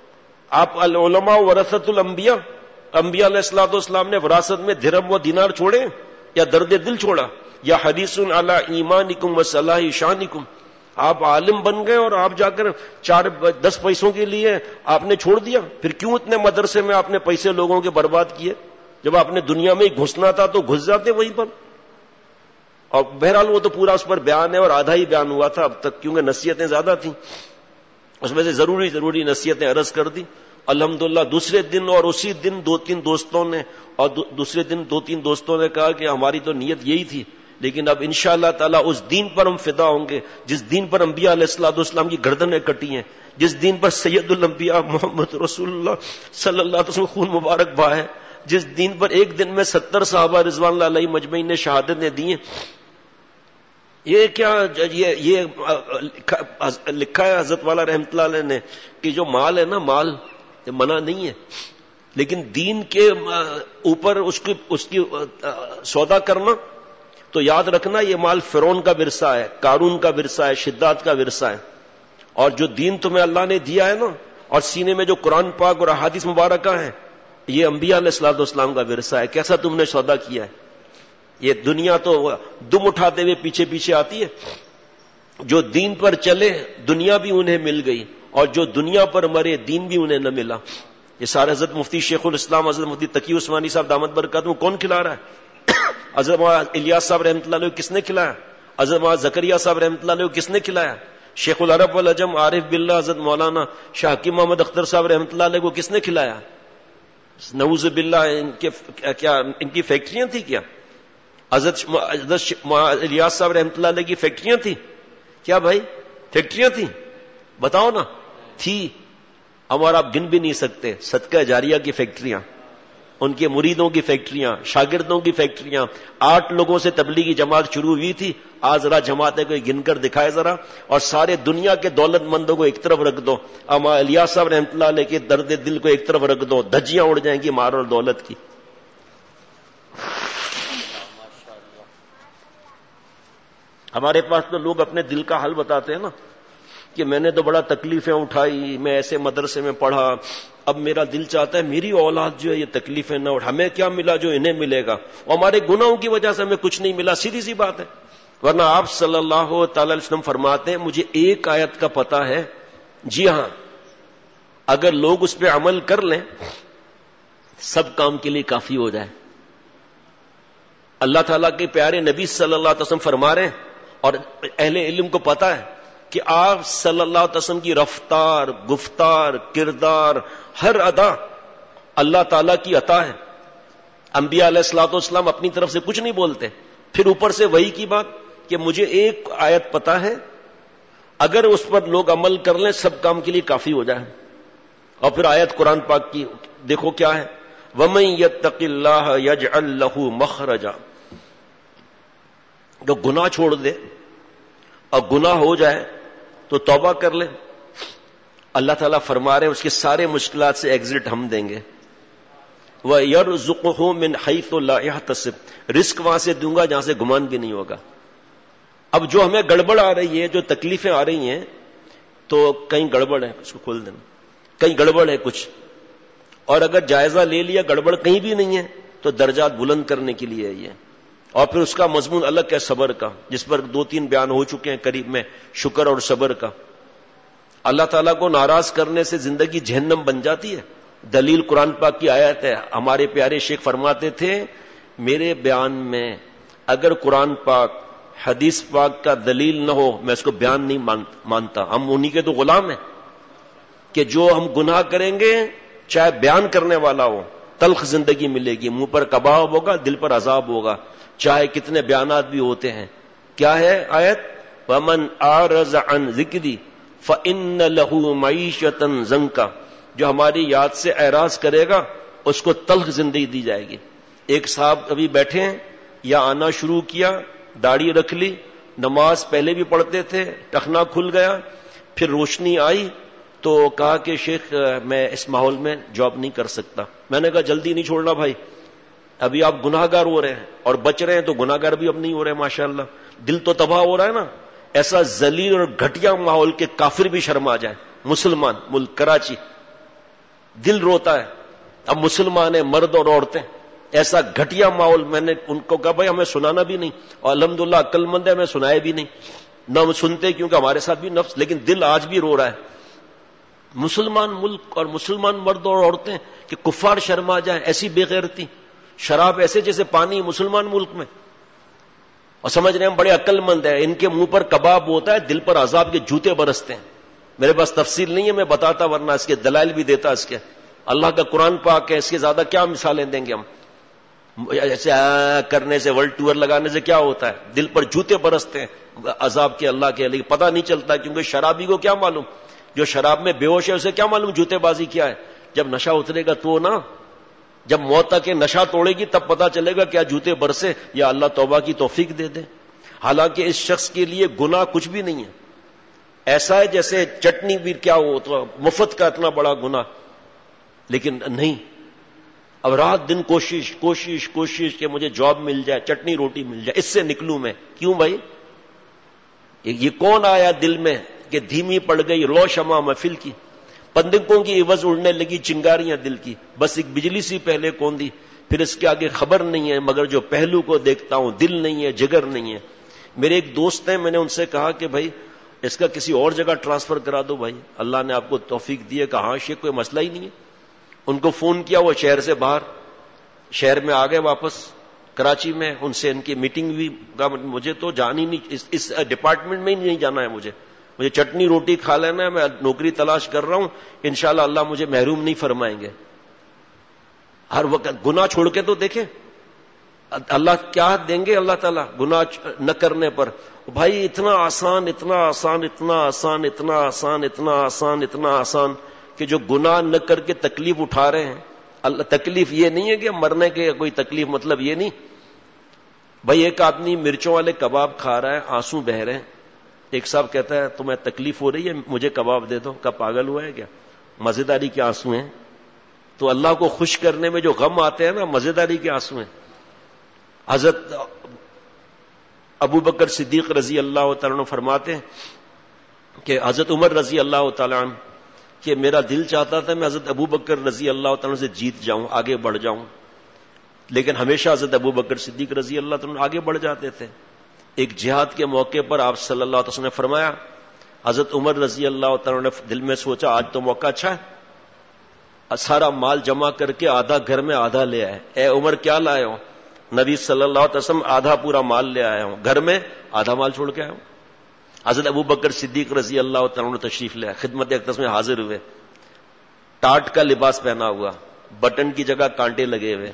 آپ العلماء ورثۃ الانبیاء، انبیاء علیہ الصلوۃ والسلام نے وراثت میں درہم و دینار چھوڑے یا درد دل چھوڑا؟ یا حدیث علی ایمانکم و صلاح شانکم، آپ عالم بن گئے اور آپ جا کر چار دس پیسوں کے لیے آپ نے چھوڑ دیا؟ پھر کیوں اتنے مدرسے میں آپ نے پیسے لوگوں کے برباد کیے؟ جب آپ نے دنیا میں ہی گھسنا تھا تو گھس جاتے وہیں پر. اور بہرحال وہ تو پورا اس پر بیان ہے اور آدھا ہی بیان ہوا تھا اب تک، کیونکہ نصیحتیں زیادہ تھیں، اس میں سے ضروری ضروری نصیحتیں عرض کر دی. الحمدللہ دوسرے دن اور اسی دن دو تین دوستوں نے اور دوسرے دن دو تین دوستوں نے کہا کہ ہماری تو نیت یہی تھی، لیکن اب انشاءاللہ تعالیٰ اس دین پر ہم فدا ہوں گے جس دین پر انبیاء علیہ الصلوۃ والسلام کی گردنیں کٹی ہیں، جس دین پر سید الانبیاء محمد رسول اللہ صلی اللہ علیہ وسلم خون مبارک بہا ہے، جس دین پر ایک دن میں ستر صحابہ رضوان اللہ علیہ مجمعین نے شہادتیں دی ہیں. یہ کیا یہ یہ لکھا ہے حضرت والا رحمۃ اللہ علیہ نے کہ جو مال ہے نا، مال منع نہیں ہے، لیکن دین کے اوپر اس کی اس کی سودا کرنا تو یاد رکھنا یہ مال فرعون کا ورثہ ہے، قارون کا ورثہ ہے، شداد کا ورثہ ہے. اور جو دین تمہیں اللہ نے دیا ہے نا، اور سینے میں جو قرآن پاک اور احادیث مبارکہ ہیں، یہ انبیاء علیہ الصلوۃ والسلام کا ورثہ ہے. کیسا تم نے سودا کیا ہے؟ یہ دنیا تو دم اٹھاتے ہوئے پیچھے پیچھے آتی ہے. جو دین پر چلے دنیا بھی انہیں مل گئی، اور جو دنیا پر مرے دین بھی انہیں نہ ملا. یہ سارے حضرت مفتی شیخ الاسلام حضرت مفتی تقی عثمانی صاحب دامت برکاتہ کون کھلا رہا ہے؟ حضرت الیاس صاحب رحمۃ اللہ علیہ کس نے کھلایا؟ حضرت زکریا صاحب رحمۃ اللہ علیہ کس نے کھلایا؟ شیخ العرب والعجم عارف باللہ حضرت مولانا شاہ حکیم محمد اختر صاحب رحمۃ اللہ علیہ کو کس نے کھلایا؟ نعوذ باللہ ان کے کیا ان کی فیکٹریاں تھی کیا؟ حضرت الیاس صاحب رحمۃ اللہ علیہ کی فیکٹریاں تھی کیا بھائی؟ فیکٹریاں تھیں؟ بتاؤ نا. تھی، ہمارا آپ گن بھی نہیں سکتے. صدقہ جاریہ کی فیکٹریاں، ان کے مریدوں کی فیکٹریاں، شاگردوں کی فیکٹریاں. آٹھ لوگوں سے تبلیغی جماعت شروع ہوئی تھی، آج ذرا جماعتیں کوئی گن کر دکھائے ذرا. اور سارے دنیا کے دولت مندوں کو ایک طرف رکھ دو، اما الیاس صاحب رحمۃ اللہ علیہ کے درد دل کو ایک طرف رکھ دو، دھجیاں اڑ جائیں گی مال اور دولت کی. ہمارے پاس تو لوگ اپنے دل کا حل بتاتے ہیں نا کہ میں نے تو بڑا تکلیفیں اٹھائی، میں ایسے مدرسے میں پڑھا، اب میرا دل چاہتا ہے میری اولاد جو ہے یہ تکلیفیں نہ اٹھا. ہمیں کیا ملا جو انہیں ملے گا؟ اور ہمارے گناہوں کی وجہ سے ہمیں کچھ نہیں ملا، سیدھی سی بات ہے. ورنہ آپ صلی اللہ تعالی علیہ وسلم فرماتے ہیں مجھے ایک آیت کا پتہ ہے، جی ہاں اگر لوگ اس پہ عمل کر لیں سب کام کے لیے کافی ہو جائے. اللہ تعالیٰ کے پیارے نبی صلی اللہ علیہ وسلم فرما رہے ہیں، اور اہل علم کو پتہ ہے کہ آپ صلی اللہ علیہ وسلم کی رفتار، گفتار، کردار، ہر ادا اللہ تعالیٰ کی عطا ہے. انبیاء علیہ الصلوۃ والسلام اپنی طرف سے کچھ نہیں بولتے، پھر اوپر سے وہی کی بات کہ مجھے ایک آیت پتہ ہے اگر اس پر لوگ عمل کر لیں سب کام کے لیے کافی ہو جائے. اور پھر آیت قرآن پاک کی دیکھو کیا ہے، وَمَن يَتَّقِ اللَّهَ يَجْعَل لَّهُ مَخْرَجًا. جو گناہ چھوڑ دے اور گناہ ہو جائے تو توبہ کر لے، اللہ تعالیٰ فرما رہے ہیں اس کے سارے مشکلات سے ایگزٹ ہم دیں گے. وَيَرْزُقْهُ مِنْ حَيْثُ لَا يَحْتَسِبُ. رزق وہاں سے دوں گا جہاں سے گمان بھی نہیں ہوگا. اب جو ہمیں گڑبڑ آ رہی ہے، جو تکلیفیں آ رہی ہیں، تو کہیں گڑبڑ ہے، اس کو کھول دینا، کہیں گڑبڑ ہے کچھ. اور اگر جائزہ لے لیا گڑبڑ کہیں بھی نہیں ہے تو درجات بلند کرنے کے لیے یہ. اور پھر اس کا مضمون الگ ہے صبر کا، جس پر دو تین بیان ہو چکے ہیں قریب میں، شکر اور صبر کا. اللہ تعالیٰ کو ناراض کرنے سے زندگی جہنم بن جاتی ہے. دلیل قرآن پاک کی آیت ہے. ہمارے پیارے شیخ فرماتے تھے میرے بیان میں اگر قرآن پاک حدیث پاک کا دلیل نہ ہو میں اس کو بیان نہیں مانتا. ہم انہی کے تو غلام ہیں کہ جو ہم گناہ کریں گے چاہے بیان کرنے والا ہو تلخ زندگی ملے گی، منہ پر کباب ہوگا، دل پر عذاب ہوگا، چاہے کتنے بیانات بھی ہوتے ہیں. کیا ہے آیت؟ وَمَنْ أَعْرَضَ عَنْ ذِكْرِي فَإِنَّ لَهُ مَعِيشَةً ضَنْكًا. جو ہماری یاد سے اعراض کرے گا اس کو تلخ زندگی دی جائے گی. ایک صاحب ابھی بیٹھے ہیں، یا آنا شروع کیا، داڑھی رکھ لی، نماز پہلے بھی پڑھتے تھے، ٹخنا کھل گیا، پھر روشنی آئی تو کہا کہ شیخ میں اس ماحول میں جاب نہیں کر سکتا. میں نے کہا جلدی نہیں چھوڑنا بھائی، ابھی آپ گناہ گار ہو رہے ہیں اور بچ رہے ہیں تو گناہ گار بھی اب نہیں ہو رہے ماشاءاللہ. دل تو تباہ ہو رہا ہے نا. ایسا ذلیل اور گھٹیا ماحول کے کافر بھی شرما جائے. مسلمان ملک کراچی دل روتا ہے. اب مسلمان ہیں مرد اور عورتیں, ایسا گھٹیا ماحول. میں نے ان کو کہا بھائی ہمیں سنانا بھی نہیں, اور الحمدللہ عقل مند ہے, ہمیں سنائے بھی نہیں, نہ ہم سنتے کیونکہ ہمارے ساتھ بھی نفس, لیکن دل آج بھی رو رہا ہے. مسلمان ملک اور مسلمان مرد اور عورتیں کہ کفار شرما جائیں, ایسی بے غیرتی. شراب ایسے جیسے پانی مسلمان ملک میں, اور سمجھ رہے ہیں ہم بڑے عقل مند ہیں. ان کے منہ پر کباب ہوتا ہے, دل پر عذاب کے جوتے برستے ہیں. میرے پاس تفصیل نہیں ہے, میں بتاتا, ورنہ اس کے دلائل بھی دیتا. اس کے اللہ کا قرآن پاک ہے, اس کے زیادہ کیا مثالیں دیں گے ہم. ایسے کرنے سے, ورلڈ ٹور لگانے سے کیا ہوتا ہے؟ دل پر جوتے برستے ہیں عذاب کے اللہ کے علی. پتہ نہیں چلتا, کیونکہ شرابی کو کیا معلوم, جو شراب میں بے ہوش ہے اسے کیا معلوم جوتے بازی کیا ہے. جب نشہ اترے گا تو نا, جب موت تک نشہ توڑے گی تب پتا چلے گا کیا جوتے برسے. یا اللہ توبہ کی توفیق دے دے. حالانکہ اس شخص کے لیے گناہ کچھ بھی نہیں ہے. ایسا ہے جیسے چٹنی بھی کیا ہو تو مفت کا اتنا بڑا گناہ, لیکن نہیں. اب رات دن کوشش کوشش کوشش کہ مجھے جاب مل جائے, چٹنی روٹی مل جائے, اس سے نکلوں میں. کیوں بھائی؟ یہ کون آیا دل میں کہ دھیمی پڑ گئی رو شمع محفل کی, پندقوں کی عوض اڑنے لگی چنگاریاں دل کی, بس ایک بجلی سی پہلے کون دی, پھر اس کے آگے خبر نہیں ہے, مگر جو پہلو کو دیکھتا ہوں دل نہیں ہے جگر نہیں ہے. میرے ایک دوست ہیں, میں نے ان سے کہا کہ بھائی اس کا کسی اور جگہ ٹرانسفر کرا دو بھائی, اللہ نے آپ کو توفیق دی ہے. کہاں شیخ کوئی مسئلہ ہی نہیں ہے. ان کو فون کیا, وہ شہر سے باہر, شہر میں آ گئے واپس کراچی میں. ان سے ان کی میٹنگ بھی, مجھے تو جان ہی نہیں, اس, اس ڈپارٹمنٹ میں ہی نہیں جانا ہے مجھے, مجھے چٹنی روٹی کھا لینا ہے, میں نوکری تلاش کر رہا ہوں, انشاءاللہ اللہ مجھے محروم نہیں فرمائیں گے. ہر وقت گناہ چھوڑ کے تو دیکھیں اللہ کیا دیں گے اللہ تعالیٰ گناہ نہ کرنے پر. بھائی اتنا آسان اتنا آسان اتنا آسان اتنا آسان اتنا آسان اتنا آسان کہ جو گناہ نہ کر کے تکلیف اٹھا رہے ہیں. اللہ تکلیف یہ نہیں ہے کہ مرنے کے کوئی تکلیف, مطلب یہ نہیں. بھائی ایک آدمی مرچوں والے کباب کھا رہا ہے, آنسو بہ رہے ہیں. ایک صاحب کہتا ہے تمہیں تکلیف ہو رہی ہے, مجھے کباب دے دو. کا پاگل ہوا ہے کیا؟ مزیداری کے آنسو ہیں. تو اللہ کو خوش کرنے میں جو غم آتے ہیں نا, مزیداری کے آنسو ہیں. حضرت ابو بکر صدیق رضی اللہ تعالیٰ عنہ فرماتے ہیں کہ حضرت عمر رضی اللہ تعالیٰ عنہ کہ میرا دل چاہتا تھا میں حضرت ابو بکر رضی اللہ تعالیٰ عنہ سے جیت جاؤں, آگے بڑھ جاؤں, لیکن ہمیشہ حضرت ابو بکر صدیق رضی اللہ تعالیٰ عنہ آگے بڑھ جاتے تھے. ایک جہاد کے موقع پر آپ صلی اللہ علیہ وسلم نے فرمایا, حضرت عمر رضی اللہ تعالیٰ نے دل میں سوچا آج تو موقع اچھا ہے, سارا مال جمع کر کے آدھا گھر میں آدھا لے آئے. اے عمر کیا لائے ہو؟ نبی صلی اللہ علیہ وسلم آدھا پورا مال لے آیا ہوں, گھر میں آدھا مال چھوڑ کے آیا ہوں. حضرت ابو بکر صدیق رضی اللہ تعالیٰ نے تشریف لے آئے, خدمت اقدس میں حاضر ہوئے, ٹاٹ کا لباس پہنا ہوا, بٹن کی جگہ کانٹے لگے ہوئے,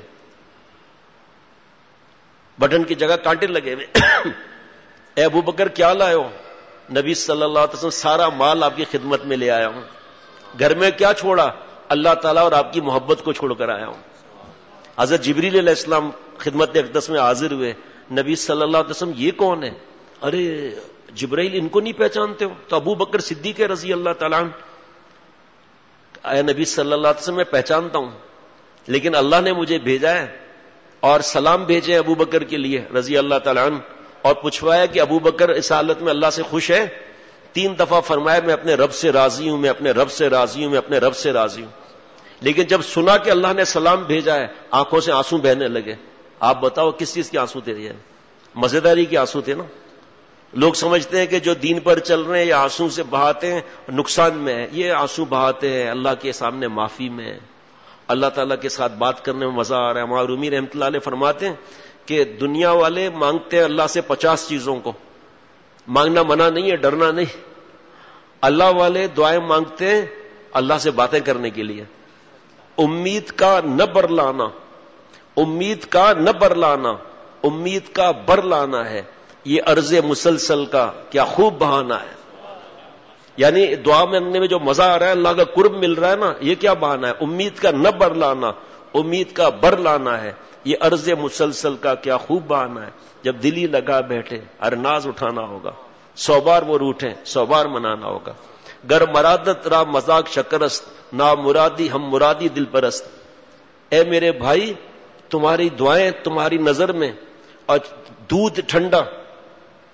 بٹن کی جگہ کانٹے لگے ہوئے. اے ابو بکر کیا لائے ہو؟ نبی صلی اللہ علیہ وسلم سارا مال آپ کی خدمت میں لے آیا ہوں. گھر میں کیا چھوڑا؟ اللہ تعالیٰ اور آپ کی محبت کو چھوڑ کر آیا ہوں. حضرت جبریل علیہ السلام خدمت اقدس میں حاضر ہوئے. نبی صلی اللہ علیہ وسلم یہ کون ہے؟ ارے جبرائیل ان کو نہیں پہچانتے ہو؟ تو ابو بکر صدیق رضی اللہ تعالیٰ عنہ. اے نبی صلی اللہ علیہ وسلم میں پہچانتا ہوں, لیکن اللہ نے مجھے بھیجا ہے اور سلام بھیجے ابو بکر کے لیے رضی اللہ تعالیٰ عنہ, اور پوچھوایا کہ ابو بکر اس حالت میں اللہ سے خوش ہے؟ تین دفعہ فرمایا میں اپنے رب سے راضی ہوں, میں اپنے رب سے راضی ہوں, میں اپنے رب سے راضی ہوں. لیکن جب سنا کہ اللہ نے سلام بھیجا ہے, آنکھوں سے آنسو بہنے لگے. آپ بتاؤ کس چیز کے آنسو تھے؟ یہ مزیداری کے آنسو تھے نا. لوگ سمجھتے ہیں کہ جو دین پر چل رہے ہیں یہ آنسو سے بہاتے ہیں نقصان میں ہے. یہ آنسو بہاتے ہیں اللہ کے سامنے معافی میں, اللہ تعالیٰ کے ساتھ بات کرنے میں مزہ آ رہا ہے. ہمارے رومی رحمۃ اللہ علیہ فرماتے ہیں کہ دنیا والے مانگتے ہیں اللہ سے پچاس چیزوں کو, مانگنا منع نہیں ہے, ڈرنا نہیں. اللہ والے دعائیں مانگتے ہیں اللہ سے باتیں کرنے کے لیے. امید کا نہ برلانا, امید کا نہ برلانا, امید کا برلانا ہے, یہ عرض مسلسل کا کیا خوب بہانا ہے. یعنی دعا مانگنے میں جو مزہ آ رہا ہے, اللہ کا قرب مل رہا ہے نا, یہ کیا بہانا ہے؟ امید کا نہ برلانا, امید کا برلانا ہے, یہ عرض مسلسل کا کیا خوب بہانا ہے. جب دلی لگا بیٹھے ہر ناز اٹھانا ہوگا, سو بار وہ روٹھیں سو بار منانا ہوگا. گر مرادت را مذاق شکرست, نا مرادی ہم مرادی دل پرست. اے میرے بھائی تمہاری دعائیں تمہاری نظر میں, اور دودھ ٹھنڈا,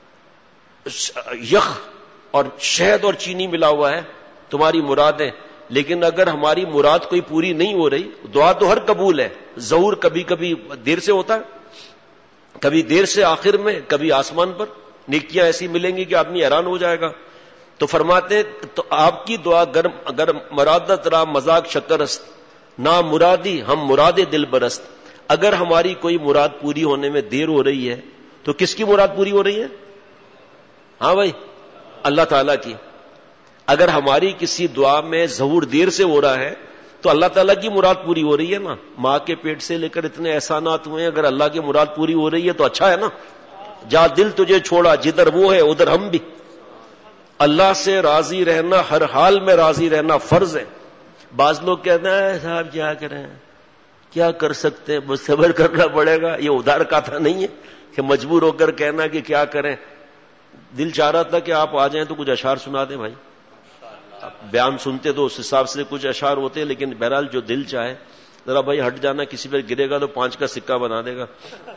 یخ اور شہد اور چینی ملا ہوا ہے, تمہاری مرادیں, لیکن اگر ہماری مراد کوئی پوری نہیں ہو رہی، دعا تو ہر قبول ہے، ظہور کبھی کبھی دیر سے ہوتا ہے، کبھی دیر سے آخر میں، کبھی آسمان پر، نیکیاں ایسی ملیں گی کہ آدمی حیران ہو جائے گا. تو فرماتے ہیں تو آپ کی دعا گر اگر مرادت را مذاق شکرست، نا مرادی ہم مراد دل برست. اگر ہماری کوئی مراد پوری ہونے میں دیر ہو رہی ہے تو کس کی مراد پوری ہو رہی ہے؟ ہاں بھائی، اللہ تعالیٰ کی. اگر ہماری کسی دعا میں ظہور دیر سے ہو رہا ہے تو اللہ تعالیٰ کی مراد پوری ہو رہی ہے نا. ماں کے پیٹ سے لے کر اتنے احسانات ہوئے ہیں، اگر اللہ کی مراد پوری ہو رہی ہے تو اچھا ہے نا. جا دل تجھے چھوڑا جدھر وہ ہے ادھر ہم بھی. اللہ سے راضی رہنا، ہر حال میں راضی رہنا فرض ہے. بعض لوگ کہتے ہیں صاحب کیا کریں، کیا کر سکتے ہیں، بس صبر کرنا پڑے گا. یہ ادھار کا تھا نہیں ہے کہ مجبور ہو کر کہنا کہ کیا کریں. دل چاہ رہا تھا کہ آپ آ جائیں تو کچھ اشعار سنا دیں بھائی. بیان سنتے تو اس حساب سے کچھ اشعار ہوتے، لیکن بہرحال جو دل چاہے. ذرا بھائی ہٹ جانا، کسی پر گرے گا تو پانچ کا سکہ بنا دے گا.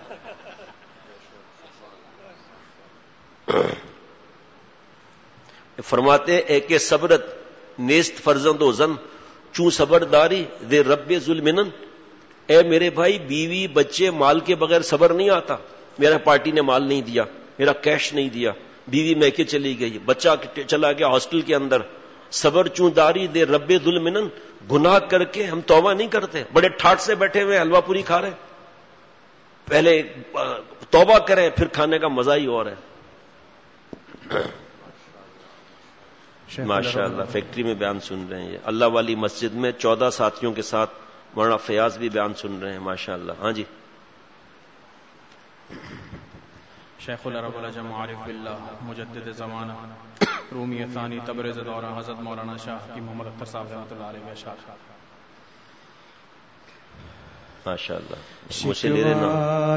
فرماتے اے کہ صبرت نیست فرزند و زن چوں صبرداری دے رب ظلمنن. اے میرے بھائی، بیوی بچے مال کے بغیر صبر نہیں آتا. میرا پارٹی نے مال نہیں دیا، میرا کیش نہیں دیا، بیوی میکے چلی گئی، بچہ چلا گیا ہاسٹل کے اندر. صبر چوں داری دے رب ظلمنن. گناہ کر کے ہم توبہ نہیں کرتے، بڑے ٹھاٹ سے بیٹھے ہوئے حلوہ پوری کھا رہے. پہلے توبہ کریں، پھر کھانے کا مزہ ہی اور ہے. ماشاء اللہ فیکٹری میں بیان سن رہے ہیں. یہ اللہ والی مسجد میں چودہ ساتھیوں کے ساتھ مولانا فیاض بھی بیان سن رہے ہیں. ماشاء اللہ. ہاں جی. شیخ العرب العجم عارف باللہ مجدد زمانہ رومی ثانی تبریز دورہ حضرت مولانا شاہ کی محمد اختر صاحب رحمۃ اللہ علیہ اشعار. ماشاء اللہ. مجھے لے لینا.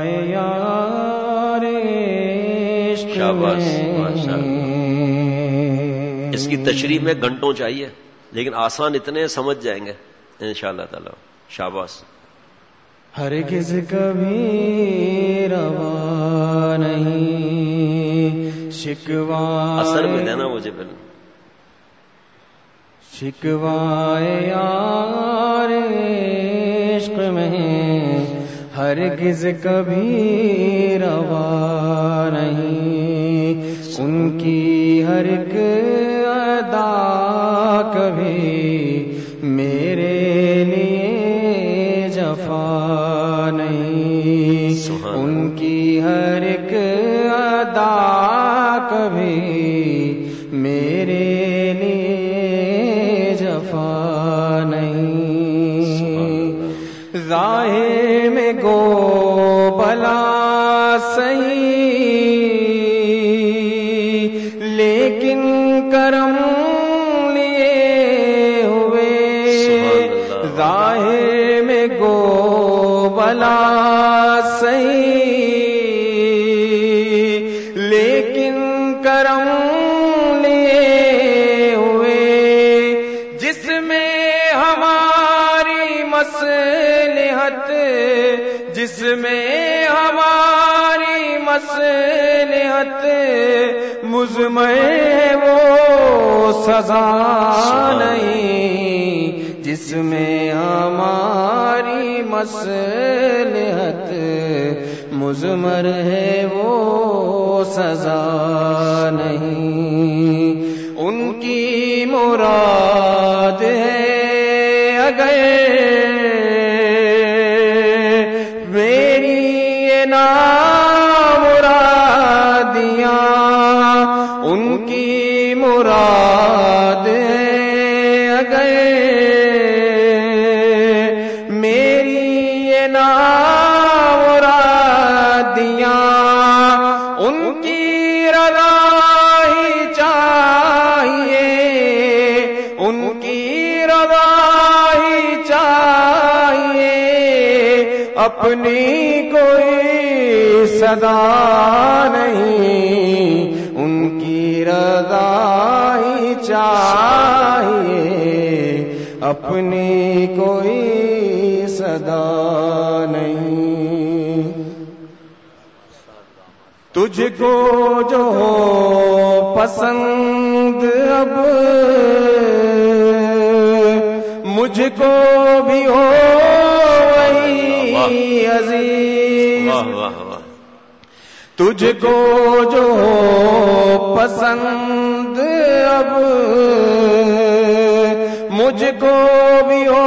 شاباش ماشاء اللہ. اس کی تشریح میں گھنٹوں چاہیے، لیکن آسان اتنے سمجھ جائیں گے انشاءاللہ تعالی. شاباش. ہرگز کبھی روا نہیں شکوا اثر میں دینا مجھے پہلے. شکوائے یار عشق میں ہرگز کبھی روا نہیں. ان کی ہر ایک ادا کبھی میرے لیے جفا نہیں. ان کی ہر ایک ادا کبھی میرے لیے جفا نہیں. ظاہر میں گو بلا سہی لیکن کرم لیے ہوئے. ظاہر میں گو بلا سہی لیکن کرم لیے ہوئے. جس میں ہماری مصلحت جس میں ہماری مصلحت مضمر ہے وہ سزا نہیں. جس میں ہماری مصلحت مضمر ہے وہ سزا نہیں. ان کی مراد ہے اگر میری یہ نامرادیاں، ان کی مراد ہے اگر میری یہ نامرادیاں، ان کی رضا ہی چاہیے، ان کی رضا ہی چاہیے. اپنی کوئی صدا نہیں، ان کی رضا ہی چاہیے. اپنی کوئی صدا نہیں. تجھ کو جو ہو پسند اب مجھ کو بھی ہو وہی عزیز، واہ واہ واہ، تجھ کو جو پسند اب مجھ کو بھی ہو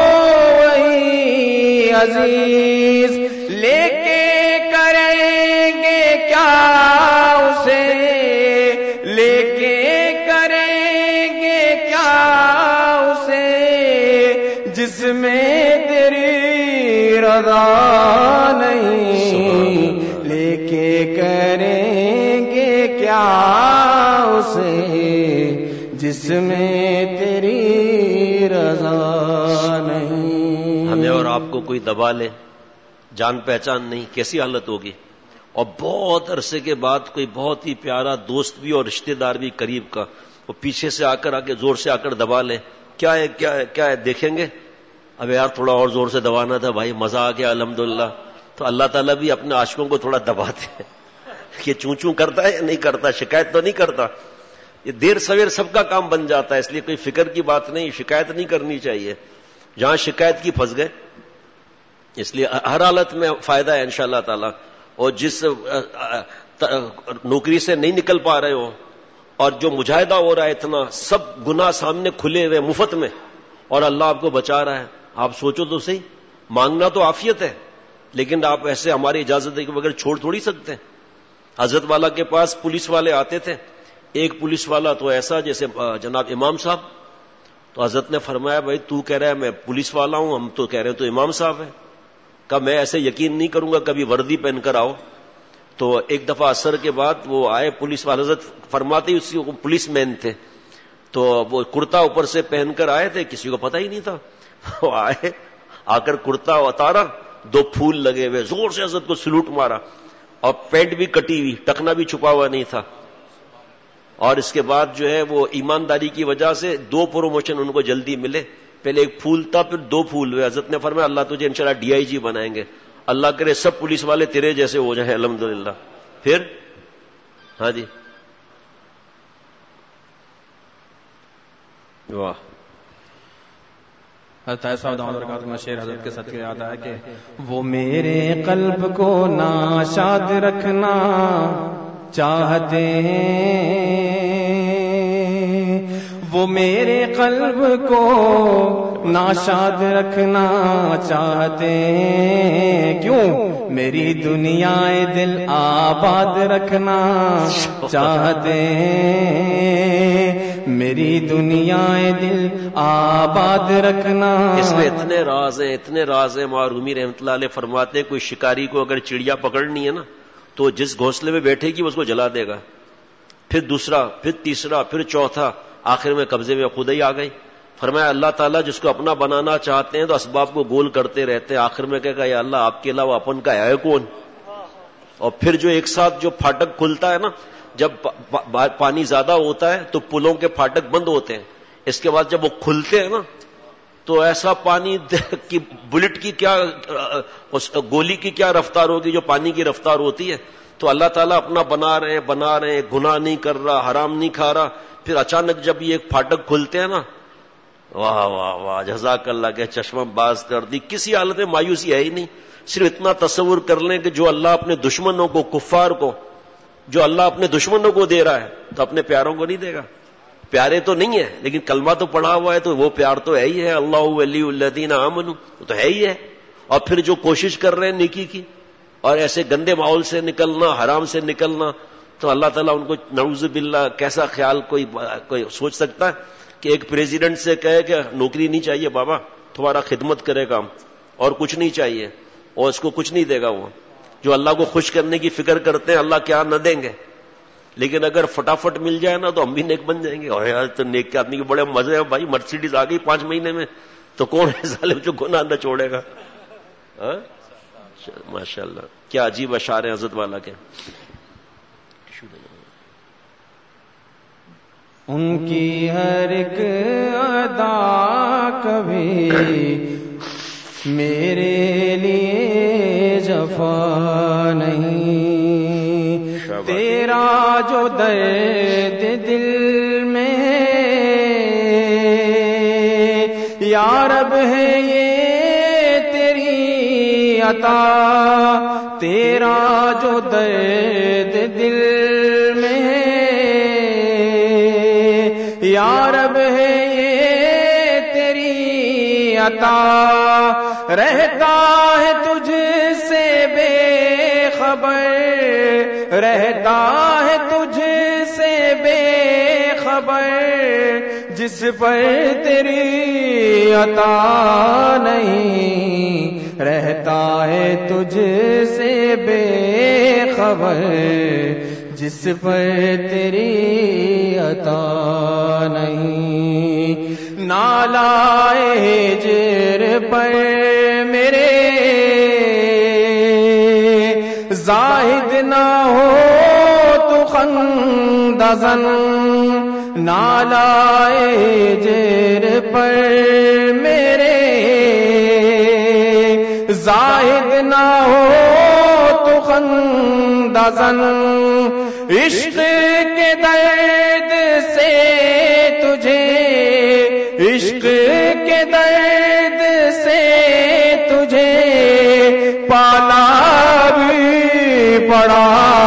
وہی عزیز، لے کے کریں گے کیا اسے، لے کے کریں گے کیا اسے، جس میں تیری رضا نہیں، لے کے کریں گے کیا اسے، جس میں تیری رضا نہیں۔ ہمیں اور آپ کو کوئی دبا لے، جان پہچان نہیں، کیسی حالت ہوگی؟ اور بہت عرصے کے بعد کوئی بہت ہی پیارا دوست بھی اور رشتہ دار بھی قریب کا، وہ پیچھے سے آ کر آگے زور سے آ کر دبا لے، کیا ہے کیا ہے کیا ہے، دیکھیں گے اب یار تھوڑا اور زور سے دبانا تھا بھائی، مزہ آ گیا الحمدللہ۔ تو اللہ تعالیٰ بھی اپنے عاشقوں کو تھوڑا دباتے ہیں کہ چوں چوں کرتا ہے یا نہیں کرتا، شکایت تو نہیں کرتا، یہ دیر سویر سب کا کام بن جاتا ہے، اس لیے کوئی فکر کی بات نہیں، شکایت نہیں کرنی چاہیے، جہاں شکایت کی پھنس گئے۔ اس لیے ہر حالت میں فائدہ ہے انشاءاللہ تعالی، اور جس نوکری سے نہیں نکل پا رہے ہو اور جو مجاہدہ ہو رہا ہے اتنا، سب گناہ سامنے کھلے ہوئے مفت میں، اور اللہ آپ کو بچا رہا ہے، آپ سوچو تو صحیح، مانگنا تو عافیت ہے، لیکن آپ ایسے ہماری اجازت کے بغیر چھوڑ تھوڑی سکتے ہیں۔ حضرت والا کے پاس پولیس والے آتے تھے، ایک پولیس والا تو ایسا جیسے جناب امام صاحب، تو حضرت نے فرمایا بھائی تو کہہ رہا ہے میں پولیس والا ہوں، ہم تو کہہ رہے ہیں تو امام صاحب ہے، کہ میں ایسے یقین نہیں کروں گا، کبھی وردی پہن کر آؤ۔ تو ایک دفعہ عصر کے بعد وہ آئے پولیس والے، حضرت فرماتے ہی اسی پولیس مین تھے، تو وہ کرتا اوپر سے پہن کر آئے تھے، کسی کو پتہ ہی نہیں تھا، وہ آئے آ کر کرتا اتارا، دو پھول لگے ہوئے، زور سے حضرت کو سلوٹ مارا، اور پینٹ بھی کٹی ہوئی، ٹکنا بھی چھپا ہوا نہیں تھا، اور اس کے بعد جو ہے وہ ایمانداری کی وجہ سے دو پروموشن ان کو جلدی ملے، پہلے ایک پھول تھا پھر دو پھول ہوئے۔ حضرت نے فرمایا اللہ تجھے انشاءاللہ ڈی آئی جی بنائیں گے، اللہ کرے سب پولیس والے تیرے جیسے ہو جائیں الحمدللہ۔ پھر ہاں جی واہ، حضرت صاحب دامت برکاتہ میں شعر حضرت کے صدقے یاد آیا کہ وہ میرے قلب کو ناشاد رکھنا چاہتے ہیں، وہ میرے قلب کو ناشاد رکھنا چاہتے ہیں، کیوں میری دنیا دل آباد رکھنا چاہتے ہیں، میری دنیا دل آباد رکھنا۔ اس میں اتنے راز ہیں، اتنے راز ہیں، معرومی رحمۃ اللہ علیہ فرماتے ہیں کوئی شکاری کو اگر چڑیا پکڑنی ہے نا تو جس گھونسلے میں بیٹھے گی اس کو جلا دے گا، پھر دوسرا، پھر تیسرا، پھر چوتھا، آخر میں قبضے میں خود ہی آ گئی۔ فرمایا اللہ تعالیٰ جس کو اپنا بنانا چاہتے ہیں تو اسباب کو گول کرتے رہتے ہیں، آخر میں کہے گا یا اللہ آپ کے علاوہ اپن کا ہے کون۔ اور پھر جو ایک ساتھ جو پھاٹک کھلتا ہے نا، جب پانی زیادہ ہوتا ہے تو پلوں کے پھاٹک بند ہوتے ہیں، اس کے بعد جب وہ کھلتے ہیں نا تو ایسا پانی کی بلٹ کی کیا، گولی کی کیا رفتار ہوگی جو پانی کی رفتار ہوتی ہے۔ تو اللہ تعالیٰ اپنا بنا رہے ہیں بنا رہے ہیں، گناہ نہیں کر رہا، حرام نہیں کھا رہا، پھر اچانک جب یہ پھاٹک کھلتے ہیں نا، واہ واہ واہ، جزاک اللہ کے چشمہ باز کر دی، کسی حالت میں مایوسی ہے ہی نہیں۔ صرف اتنا تصور کر لیں کہ جو اللہ اپنے دشمنوں کو، کفار کو، جو اللہ اپنے دشمنوں کو دے رہا ہے تو اپنے پیاروں کو نہیں دے گا۔ پیارے تو نہیں ہے لیکن کلمہ تو پڑھا ہوا ہے تو وہ پیار تو ہے ہی ہے، اللہ ولی الذین آمنوا، وہ تو ہے ہی ہے۔ اور پھر جو کوشش کر رہے ہیں نیکی کی اور ایسے گندے ماحول سے نکلنا، حرام سے نکلنا، تو اللہ تعالیٰ ان کو نعوذ باللہ کیسا خیال کوئی کوئی سوچ سکتا ہے کہ ایک پریزیڈنٹ سے کہے کہ نوکری نہیں چاہیے بابا، تمہارا خدمت کرے گا اور کچھ نہیں چاہیے، اور اس کو کچھ نہیں دے گا۔ وہ جو اللہ کو خوش کرنے کی فکر کرتے ہیں اللہ کیا نہ دیں گے، لیکن اگر فٹافٹ مل جائے نا تو ہم بھی نیک بن جائیں گے۔ اور یار تو نیک کے آدمی کے بڑے مزے ہیں بھائی، مرسیڈیز آ گئی پانچ مہینے میں تو کون ہے ظالم جو گناہ نہ چھوڑے گا۔ ماشاء اللہ کیا عجیب اشعار ہیں حضرت والا کے۔ ان کی ہر ایک ادا کبھی میرے لیے جفا نہیں، تیرا جو درد دل میں یا رب ہے یہ تیری عطا، تیرا جو درد دل میں ہے، یا رب ہے یہ تیری عطا، رہتا ہے تجھ سے بے خبر، رہتا ہے تجھ سے بے خبر، جس پر تیری عطا نہیں، رہتا ہے تجھ سے بے خبر، جس پر تیری عطا نہیں۔ نالائے ہجر پر میرے زاہد نہ ہو تو خندزن، نالائے ہجر پر میرے زاہد نہ ہو تو خندزن، عشق کے درد سے تجھے، عشق کے درد سے تجھے پالا بھی پڑا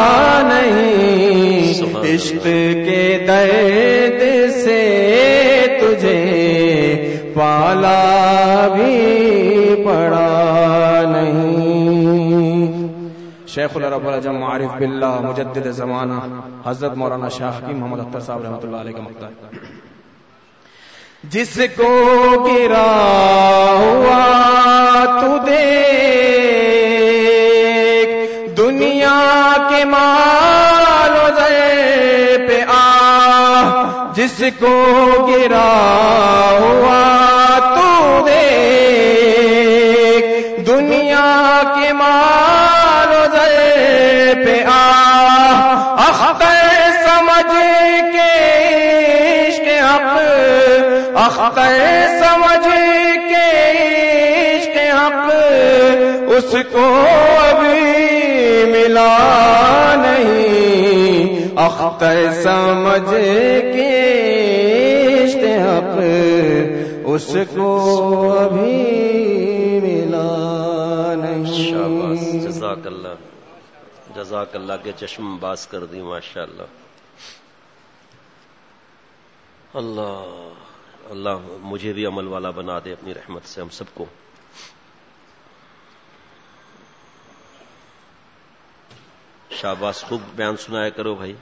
نہیں، عشق کے درد سے تجھے پالا بھی پڑا نہیں۔ شیخ العرب العجم عارف باللہ مجدد زمانہ حضرت مولانا شاہ کی محمد اختر صاحب رحمۃ اللہ علیہ کا مقطع ہے۔ جس کو گرا ہوا تو دیکھ دنیا کے مال و زر پہ آ، جس کو گرا ہوا تو دیکھ دنیا کے مال و زر پہ آ، اختر سمجھ کے عشق حق، اختر سمجھ کے عشق حق، اس کو ابھی ملا نہیں، اختر سمجھ کے عشق حق، اس کو ابھی ملا نہیں۔ شاباش، جزاک اللہ، جزاک اللہ کے چشم باز کر دی، ماشاء اللہ۔ اللہ اللہ مجھے بھی عمل والا بنا دے اپنی رحمت سے، ہم سب کو۔ شاباش، خوب بیان سنایا کرو بھائی۔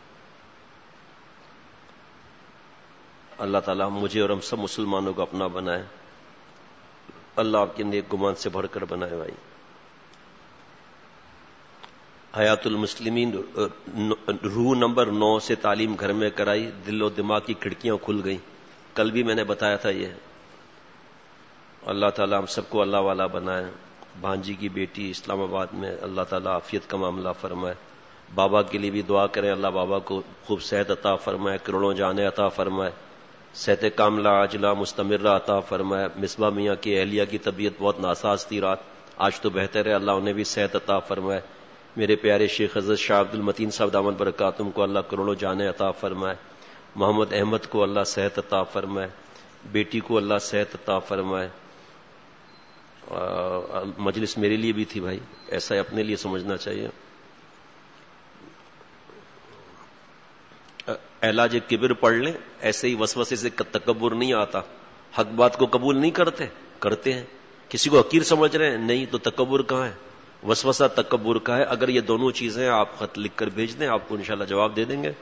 اللہ تعالیٰ مجھے اور ہم سب مسلمانوں کو اپنا بنائے، اللہ آپ کے نیک گمان سے بھر کر بنائے بھائی۔ حیات المسلمین روح نمبر نو سے تعلیم گھر میں کرائی، دل و دماغ کی کھڑکیاں کھل گئیں، کل بھی میں نے بتایا تھا یہ۔ اللہ تعالیٰ ہم سب کو اللہ والا بنائے۔ بھانجی کی بیٹی اسلام آباد میں، اللہ تعالیٰ عافیت کا معاملہ فرمائے۔ بابا کے لیے بھی دعا کریں، اللہ بابا کو خوب صحت عطا فرمائے، کروڑوں جانے عطا فرمائے، صحت کاملہ عاجلہ مستمرہ عطا فرمائے۔ مصباح میاں کی اہلیہ کی طبیعت بہت ناساز تھی رات، آج تو بہتر ہے، اللہ انہیں بھی صحت عطا فرمائے۔ میرے پیارے شیخ حضرت شاہ عبد المتین صاحب دامت برکاتہم کو اللہ کروڑوں جانے عطا فرمائے۔ محمد احمد کو اللہ صحت عطا فرمائے، بیٹی کو اللہ صحت عطا فرمائے۔ مجلس میرے لیے بھی تھی بھائی، ایسا ہی اپنے لیے سمجھنا چاہیے۔ علاج کبر پڑھ لیں، ایسے ہی وسوسے سے تکبر نہیں آتا۔ حق بات کو قبول نہیں کرتے، کرتے ہیں، کسی کو حقیر سمجھ رہے ہیں، نہیں تو تکبر کہاں ہے؟ وسوسہ تکبر کا ہے۔ اگر یہ دونوں چیزیں آپ خط لکھ کر بھیج دیں، آپ کو انشاءاللہ جواب دے دیں گے۔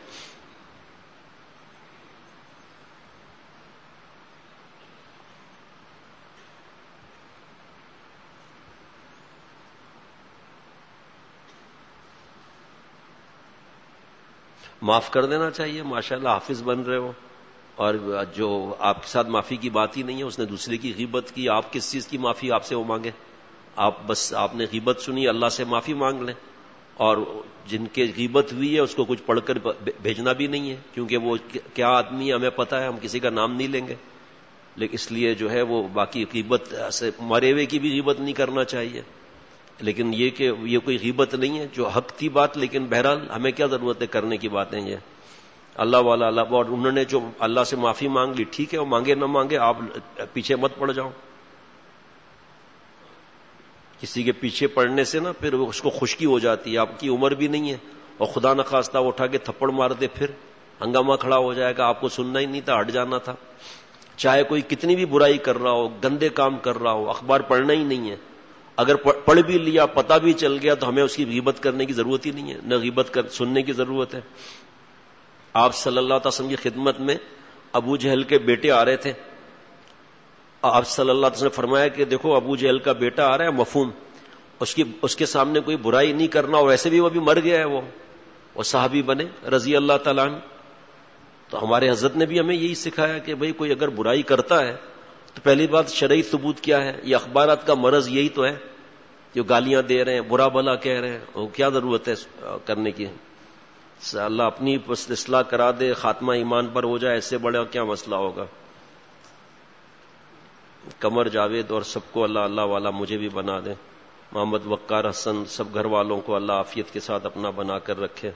معاف کر دینا چاہیے، ماشاءاللہ حافظ بن رہے ہو، اور جو آپ کے ساتھ معافی کی بات ہی نہیں ہے، اس نے دوسرے کی غیبت کی، آپ کس چیز کی معافی آپ سے وہ مانگے؟ آپ بس آپ نے غیبت سنی، اللہ سے معافی مانگ لیں، اور جن کے غیبت ہوئی ہے اس کو کچھ پڑھ کر بھیجنا بھی نہیں ہے، کیونکہ وہ کیا آدمی ہے ہمیں پتہ ہے، ہم کسی کا نام نہیں لیں گے، لیکن اس لیے جو ہے وہ باقی غیبت سے مرے ہوئے کی بھی غیبت نہیں کرنا چاہیے۔ لیکن یہ کہ یہ کوئی غیبت نہیں ہے، جو حق تھی بات، لیکن بہرحال ہمیں کیا ضرورت ہے کرنے کی باتیں یہ۔ اللہ والا اللہ، اور انہوں نے جو اللہ سے معافی مانگ لی ٹھیک ہے، وہ مانگے نہ مانگے آپ پیچھے مت پڑ جاؤ. کسی کے پیچھے پڑنے سے نا پھر اس کو خشکی ہو جاتی ہے، آپ کی عمر بھی نہیں ہے اور خدا نخواستہ وہ اٹھا کے تھپڑ مار دے، پھر ہنگامہ کھڑا ہو جائے گا. آپ کو سننا ہی نہیں تھا، ہٹ جانا تھا. چاہے کوئی کتنی بھی برائی کر رہا ہو، گندے کام کر رہا ہو، اخبار پڑھنا ہی نہیں ہے. اگر پڑھ بھی لیا، پتہ بھی چل گیا، تو ہمیں اس کی غیبت کرنے کی ضرورت ہی نہیں ہے، نہ غیبت کر سننے کی ضرورت ہے. آپ صلی اللہ علیہ وسلم کی خدمت میں ابو جہل کے بیٹے آ رہے تھے. آپ صلی اللہ علیہ وسلم نے فرمایا کہ دیکھو ابو جہل کا بیٹا آ رہا ہے، مفہوم اس کی اس کے سامنے کوئی برائی نہیں کرنا، اور ویسے بھی وہ ابھی مر گیا ہے، وہ وہ صحابی بنے رضی اللہ تعالیٰ عنہ. تو ہمارے حضرت نے بھی ہمیں یہی سکھایا کہ بھئی کوئی اگر برائی کرتا ہے تو پہلی بات شرعی ثبوت کیا ہے. یہ اخبارات کا مرض یہی تو ہے، جو گالیاں دے رہے ہیں، برا بھلا کہہ رہے ہیں، وہ کیا ضرورت ہے کرنے کی. اللہ اپنی اصلاح کرا دے، خاتمہ ایمان پر ہو جائے، اس سے بڑا کیا مسئلہ ہوگا. قمر جاوید اور سب کو اللہ اللہ والا مجھے بھی بنا دے. محمد وقار حسن سب گھر والوں کو اللہ عافیت کے ساتھ اپنا بنا کر رکھے.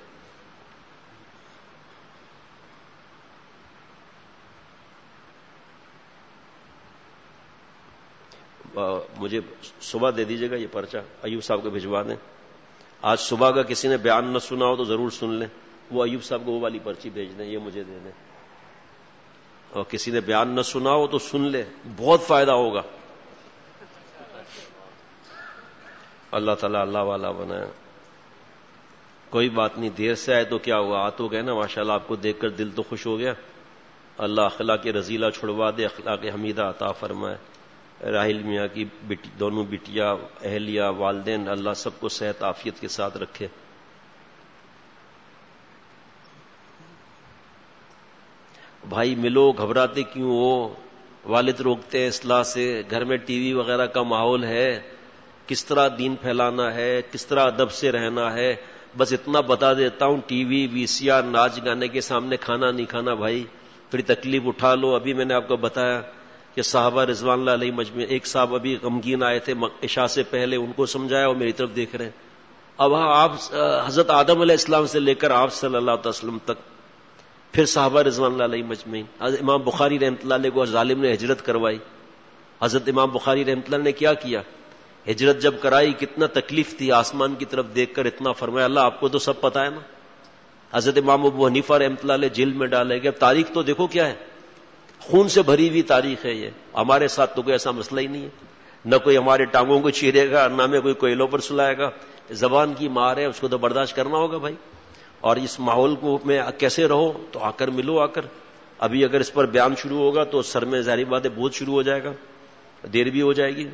مجھے صبح دے دیجیے گا یہ پرچہ، ایوب صاحب کو بھجوا دیں. آج صبح کا کسی نے بیان نہ سنا ہو تو ضرور سن لیں. وہ ایوب صاحب کو وہ والی پرچی بھیج دیں، یہ مجھے دے دیں. اور کسی نے بیان نہ سنا ہو تو سن لے، بہت فائدہ ہوگا. اللہ تعالیٰ اللہ والا بنائے. کوئی بات نہیں، دیر سے آئے تو کیا ہوا، آ تو گئے نا. ماشاءاللہ آپ کو دیکھ کر دل تو خوش ہو گیا. اللہ اخلاق رذیلہ چھڑوا دے، اخلاق حمیدہ عطا فرمائے. راحل میاں کی بیٹی، دونوں بیٹیا، اہلیہ، والدین، اللہ سب کو صحت عافیت کے ساتھ رکھے. بھائی ملو، گھبراتے کیوں ہو؟ والد روکتے ہیں اصلاح سے، گھر میں ٹی وی وغیرہ کا ماحول ہے، کس طرح دین پھیلانا ہے، کس طرح ادب سے رہنا ہے. بس اتنا بتا دیتا ہوں، ٹی وی وی سی آر ناچ گانے کے سامنے کھانا نہیں کھانا بھائی. پھر تکلیف اٹھا لو. ابھی میں نے آپ کو بتایا کہ صحابہ رضوان اللہ علیہ مجمع، ایک صاحب ابھی غمگین آئے تھے عشاء سے پہلے، ان کو سمجھایا اور میری طرف دیکھ رہے ہیں. اب آپ حضرت آدم علیہ السلام سے لے کر آپ صلی اللہ علیہ وسلم تک، پھر صحابہ رضوان اللہ علیہ مجمعین. امام بخاری رحمۃ اللہ علیہ کو ظالم نے ہجرت کروائی. حضرت امام بخاری رحمۃ اللہ نے کیا کیا؟ ہجرت جب کرائی کتنا تکلیف تھی، آسمان کی طرف دیکھ کر اتنا فرمایا، اللہ آپ کو تو سب پتا ہے نا. حضرت امام ابو حنیفہ رحمۃ اللہ علیہ جیل میں ڈالے گئے. تاریخ تو دیکھو کیا ہے، خون سے بھری ہوئی تاریخ ہے یہ. ہمارے ساتھ تو کوئی ایسا مسئلہ ہی نہیں ہے، نہ کوئی ہمارے ٹانگوں کو چیرے گا، نہ ہمیں کوئی کوئلوں پر سلائے گا. زبان کی مار ہے، اس کو تو برداشت کرنا ہوگا بھائی. اور اس ماحول کو میں کیسے رہو؟ تو آ کر ملو. آ کر ابھی اگر اس پر بیان شروع ہوگا تو سر میں ظاہری بات ہے بوجھ شروع ہو جائے گا، دیر بھی ہو جائے گی.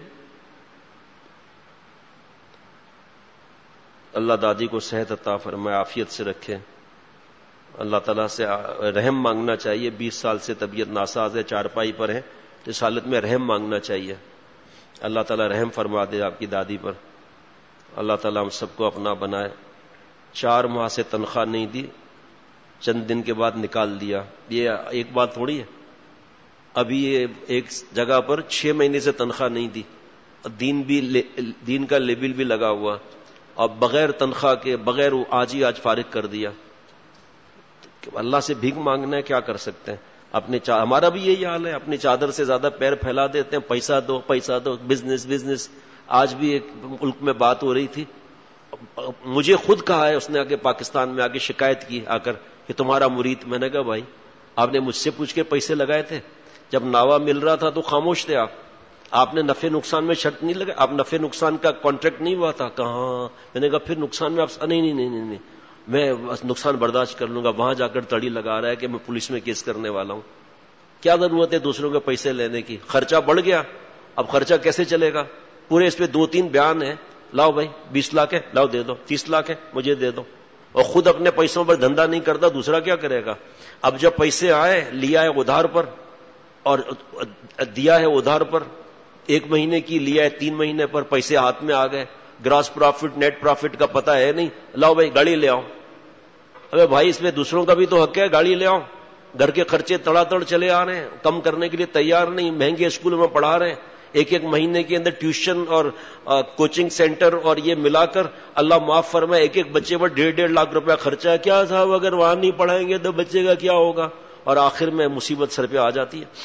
اللہ دادی کو صحت عطا فرمائے، عافیت سے رکھے. اللہ تعالیٰ سے رحم مانگنا چاہیے. بیس سال سے طبیعت ناساز ہے، چارپائی پر ہے، تو اس حالت میں رحم مانگنا چاہیے. اللہ تعالیٰ رحم فرما دے آپ کی دادی پر. اللہ تعالیٰ ہم سب کو اپنا بنائے. چار ماہ سے تنخواہ نہیں دی، چند دن کے بعد نکال دیا. یہ ایک بات تھوڑی ہے. ابھی یہ ایک جگہ پر چھ مہینے سے تنخواہ نہیں دی، دین بھی دین کا لیبل بھی لگا ہوا، اور بغیر تنخواہ کے بغیر آج ہی آج فارغ کر دیا. اللہ سے بھیک مانگنا ہے، کیا کر سکتے ہیں. اپنے چا... ہمارا بھی یہی حال ہے، اپنی چادر سے زیادہ پیر پھیلا دیتے ہیں، پیسہ دو پیسہ دو، بزنس بزنس. آج بھی ایک ملک میں بات ہو رہی تھی، مجھے خود کہا ہے اس نے، آگے پاکستان میں آگے شکایت کی آ کر کہ تمہارا مرید. میں نے کہا بھائی آپ نے مجھ سے پوچھ کے پیسے لگائے تھے؟ جب ناوا مل رہا تھا تو خاموش تھے آپ. آپ نے نفع نقصان میں شرط نہیں لگا، آپ نفع نقصان کا کانٹریکٹ نہیں ہوا تھا. کہاں؟ میں نے کہا پھر نقصان میں آپ نہیں نہیں نہیں نہیں, نہیں. میں نقصان برداشت کر لوں گا. وہاں جا کر تڑی لگا رہا ہے کہ میں پولیس میں کیس کرنے والا ہوں. کیا ضرورت ہے دوسروں کے پیسے لینے کی؟ خرچہ بڑھ گیا، اب خرچہ کیسے چلے گا؟ پورے اس پہ دو تین بیان ہیں. لاؤ بھائی بیس لاکھ ہے، لاؤ دے دو. تیس لاکھ ہے، مجھے دے دو. اور خود اپنے پیسوں پر دھندا نہیں کرتا، دوسرا کیا کرے گا؟ اب جب پیسے آئے، لیا ہے ادھار پر اور دیا ہے ادھار پر، ایک مہینے کی لیا ہے تین مہینے پر، پیسے ہاتھ میں آ گئے، گراس پروفٹ نیٹ پروفٹ کا پتہ ہے نہیں. لاؤ بھائی گاڑی لے آؤ. ابے بھائی اس میں دوسروں کا بھی تو حق ہے، گاڑی لے آؤ. گھر کے خرچے تڑا تڑ چلے آ رہے ہیں، کم کرنے کے لیے تیار نہیں، مہنگے اسکولوں میں پڑھا رہے ہیں. ایک ایک مہینے کے اندر ٹیوشن اور کوچنگ سینٹر اور یہ ملا کر اللہ معاف فرمائے ایک ایک بچے پر ڈیڑھ ڈیڑھ لاکھ روپیہ خرچہ ہے. کیا صاحب اگر وہاں نہیں پڑھائیں گے تو بچے کا کیا ہوگا؟ اور آخر میں مصیبت سر پہ آ جاتی ہے.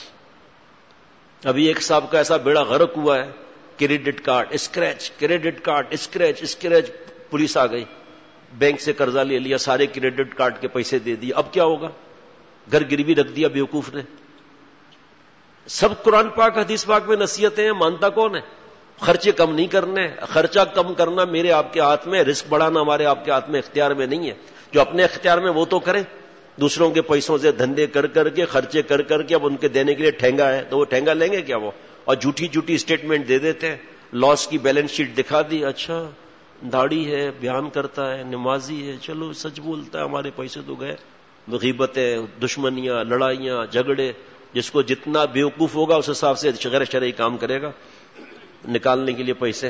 ابھی ایک صاحب کا ایسا بیڑا غرق ہوا ہے, credit card scratch, credit card scratch scratch, police آ گئی, بینک سے قرضہ لے لیا, سارے کریڈٹ کارڈ کے پیسے دے دیے. اب کیا ہوگا؟ گھر گروی رکھ دیا بیوقوف نے. سب قرآن پاک حدیث پاک میں نصیحتیں ہیں, مانتا کون ہے؟ خرچے کم نہیں کرنے, خرچہ کم کرنا میرے آپ کے ہاتھ میں, رزق بڑھانا ہمارے آپ کے ہاتھ میں, اختیار میں نہیں ہے. جو اپنے اختیار میں وہ تو کریں. دوسروں کے پیسوں سے دھندے کر کر کے خرچے کر کر کے اب ان کے دینے کے لیے ٹھینگا ہے تو وہ ٹھینگا لیں گے کیا وہ؟ اور جھوٹی جھوٹی اسٹیٹمنٹ دے دیتے ہیں, لاس کی بیلنس شیٹ دکھا دی, اچھا داڑھی ہے, بیان کرتا ہے, نمازی ہے, چلو سچ بولتا ہے, ہمارے پیسے تو گئے. غیبتیں, دشمنیاں, لڑائیاں, جھگڑے. جس کو جتنا بیوقوف ہوگا اس حساب سے غیر شرعی کام کرے گا نکالنے کے لیے پیسے.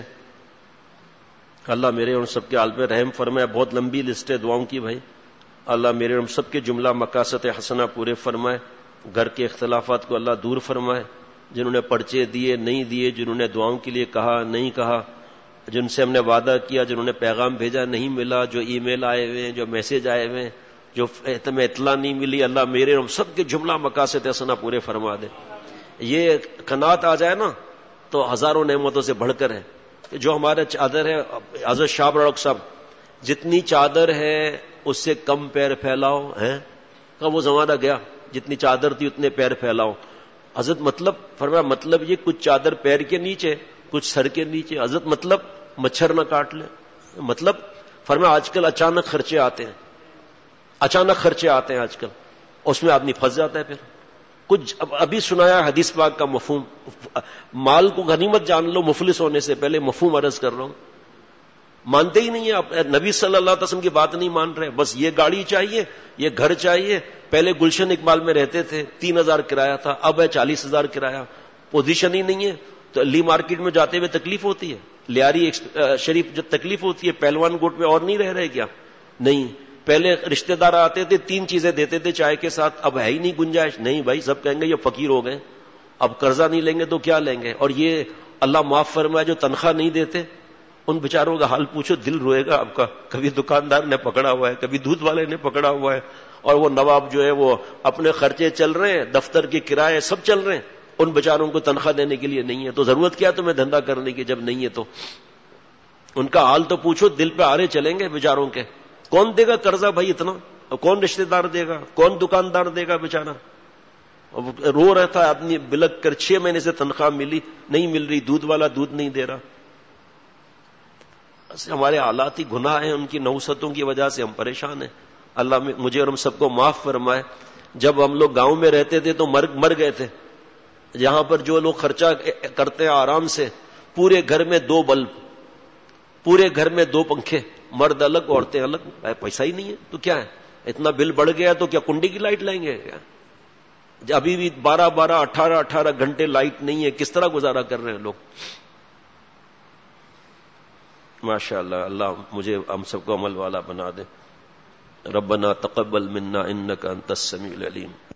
اللہ میرے اور سب کے حال پہ رحم فرمائے. بہت لمبی لسٹ ہے دعاؤں کی بھائی. اللہ میرے اور سب کے جملہ مقاصد حسنہ پورے فرمائے. گھر کے اختلافات کو اللہ دور فرمائے. جنہوں نے پرچے دیے نہیں دیے, جنہوں نے دعاؤں کے لیے کہا نہیں کہا, جن سے ہم نے وعدہ کیا, جنہوں نے پیغام بھیجا نہیں ملا, جو ای میل آئے ہوئے ہیں, جو میسج آئے ہوئے ہیں, جو تمہیں اطلاع نہیں ملی, اللہ میرے اور سب کے جملہ مقاصد حسنہ پورے فرما دے. یہ قناعت آ جائے نا تو ہزاروں نعمتوں سے بڑھ کر ہے. جو ہمارے چادر ہے, حضرت شاہ رخ صاحب, جتنی چادر ہے اس سے کم پیر پھیلاؤ ہے کا وہ زمانہ گیا. جتنی چادر تھی اتنے پیر پھیلاؤ. حضرت مطلب فرمایا, مطلب یہ کچھ چادر پیر کے نیچے کچھ سر کے نیچے. حضرت مطلب مچھر نہ کاٹ لے. مطلب فرمایا آج کل اچانک خرچے آتے ہیں, اچانک خرچے آتے ہیں آج کل, اس میں آدمی پھنس جاتا ہے. پھر کچھ ابھی سنایا حدیث پاک کا مفہوم, مال کو غنیمت جان لو مفلس ہونے سے پہلے. مفہوم عرض کر رہا ہوں, مانتے ہی نہیں ہیں آپ. نبی صلی اللہ علیہ وسلم کی بات نہیں مان رہے. بس یہ گاڑی چاہیے, یہ گھر چاہیے. پہلے گلشن اقبال میں رہتے تھے, تین ہزار کرایہ تھا, اب ہے چالیس ہزار کرایہ. پوزیشن ہی نہیں ہے تو لی مارکیٹ میں جاتے ہوئے تکلیف ہوتی ہے, لیاری شریف جو تکلیف ہوتی ہے. پہلوان گوٹ میں اور نہیں رہ رہے کیا؟ نہیں. پہلے رشتہ دار آتے تھے, تین چیزیں دیتے تھے چائے کے ساتھ, اب ہے ہی نہیں گنجائش. نہیں بھائی, سب کہیں گے یہ فقیر ہو گئے, اب قرضہ نہیں لیں گے تو کیا لیں گے. اور یہ اللہ معاف فرمائے جو تنخواہ نہیں دیتے, ان بیچاروں کا حال پوچھو, دل روئے گا آپ کا. کبھی دکاندار نے پکڑا ہوا ہے, کبھی دودھ والے نے پکڑا ہوا ہے, اور وہ نواب جو ہے وہ اپنے خرچے چل رہے ہیں, دفتر کے کرائے سب چل رہے ہیں, ان بیچاروں کو تنخواہ دینے کے لیے نہیں ہے. تو ضرورت کیا تمہیں دھندا کرنے کی جب نہیں ہے تو؟ ان کا حال تو پوچھو, دل پہ آرے چلیں گے بیچاروں کے. کون دے گا قرضہ بھائی اتنا؟ کون رشتہ دار دے گا؟ کون دکاندار دے گا بیچارہ؟ رو رہا تھا آدمی بلک کر, چھ مہینے سے تنخواہ ملی نہیں مل رہی, دودھ والا دودھ نہیں دے رہا. ہمارے حالات ہی گناہ ہیں, ان کی نحوستوں کی وجہ سے ہم پریشان ہیں. اللہ مجھے اور ہم سب کو معاف فرمائے. جب ہم لوگ گاؤں میں رہتے تھے تو مر مر گئے تھے. یہاں پر جو لوگ خرچہ کرتے ہیں آرام سے, پورے گھر میں دو بلب, پورے گھر میں دو پنکھے, مرد الگ عورتیں الگ. پیسہ ہی نہیں ہے تو کیا ہے, اتنا بل بڑھ گیا تو کیا کنڈی کی لائٹ لائیں گے کیا؟ ابھی بھی بارہ بارہ اٹھارہ اٹھارہ گھنٹے لائٹ نہیں ہے, کس طرح گزارا کر رہے ہیں لوگ؟ ماشاء اللہ. اللہ مجھے ہم سب کو عمل والا بنا دے. ربنا تقبل منا انك انت السميع العليم.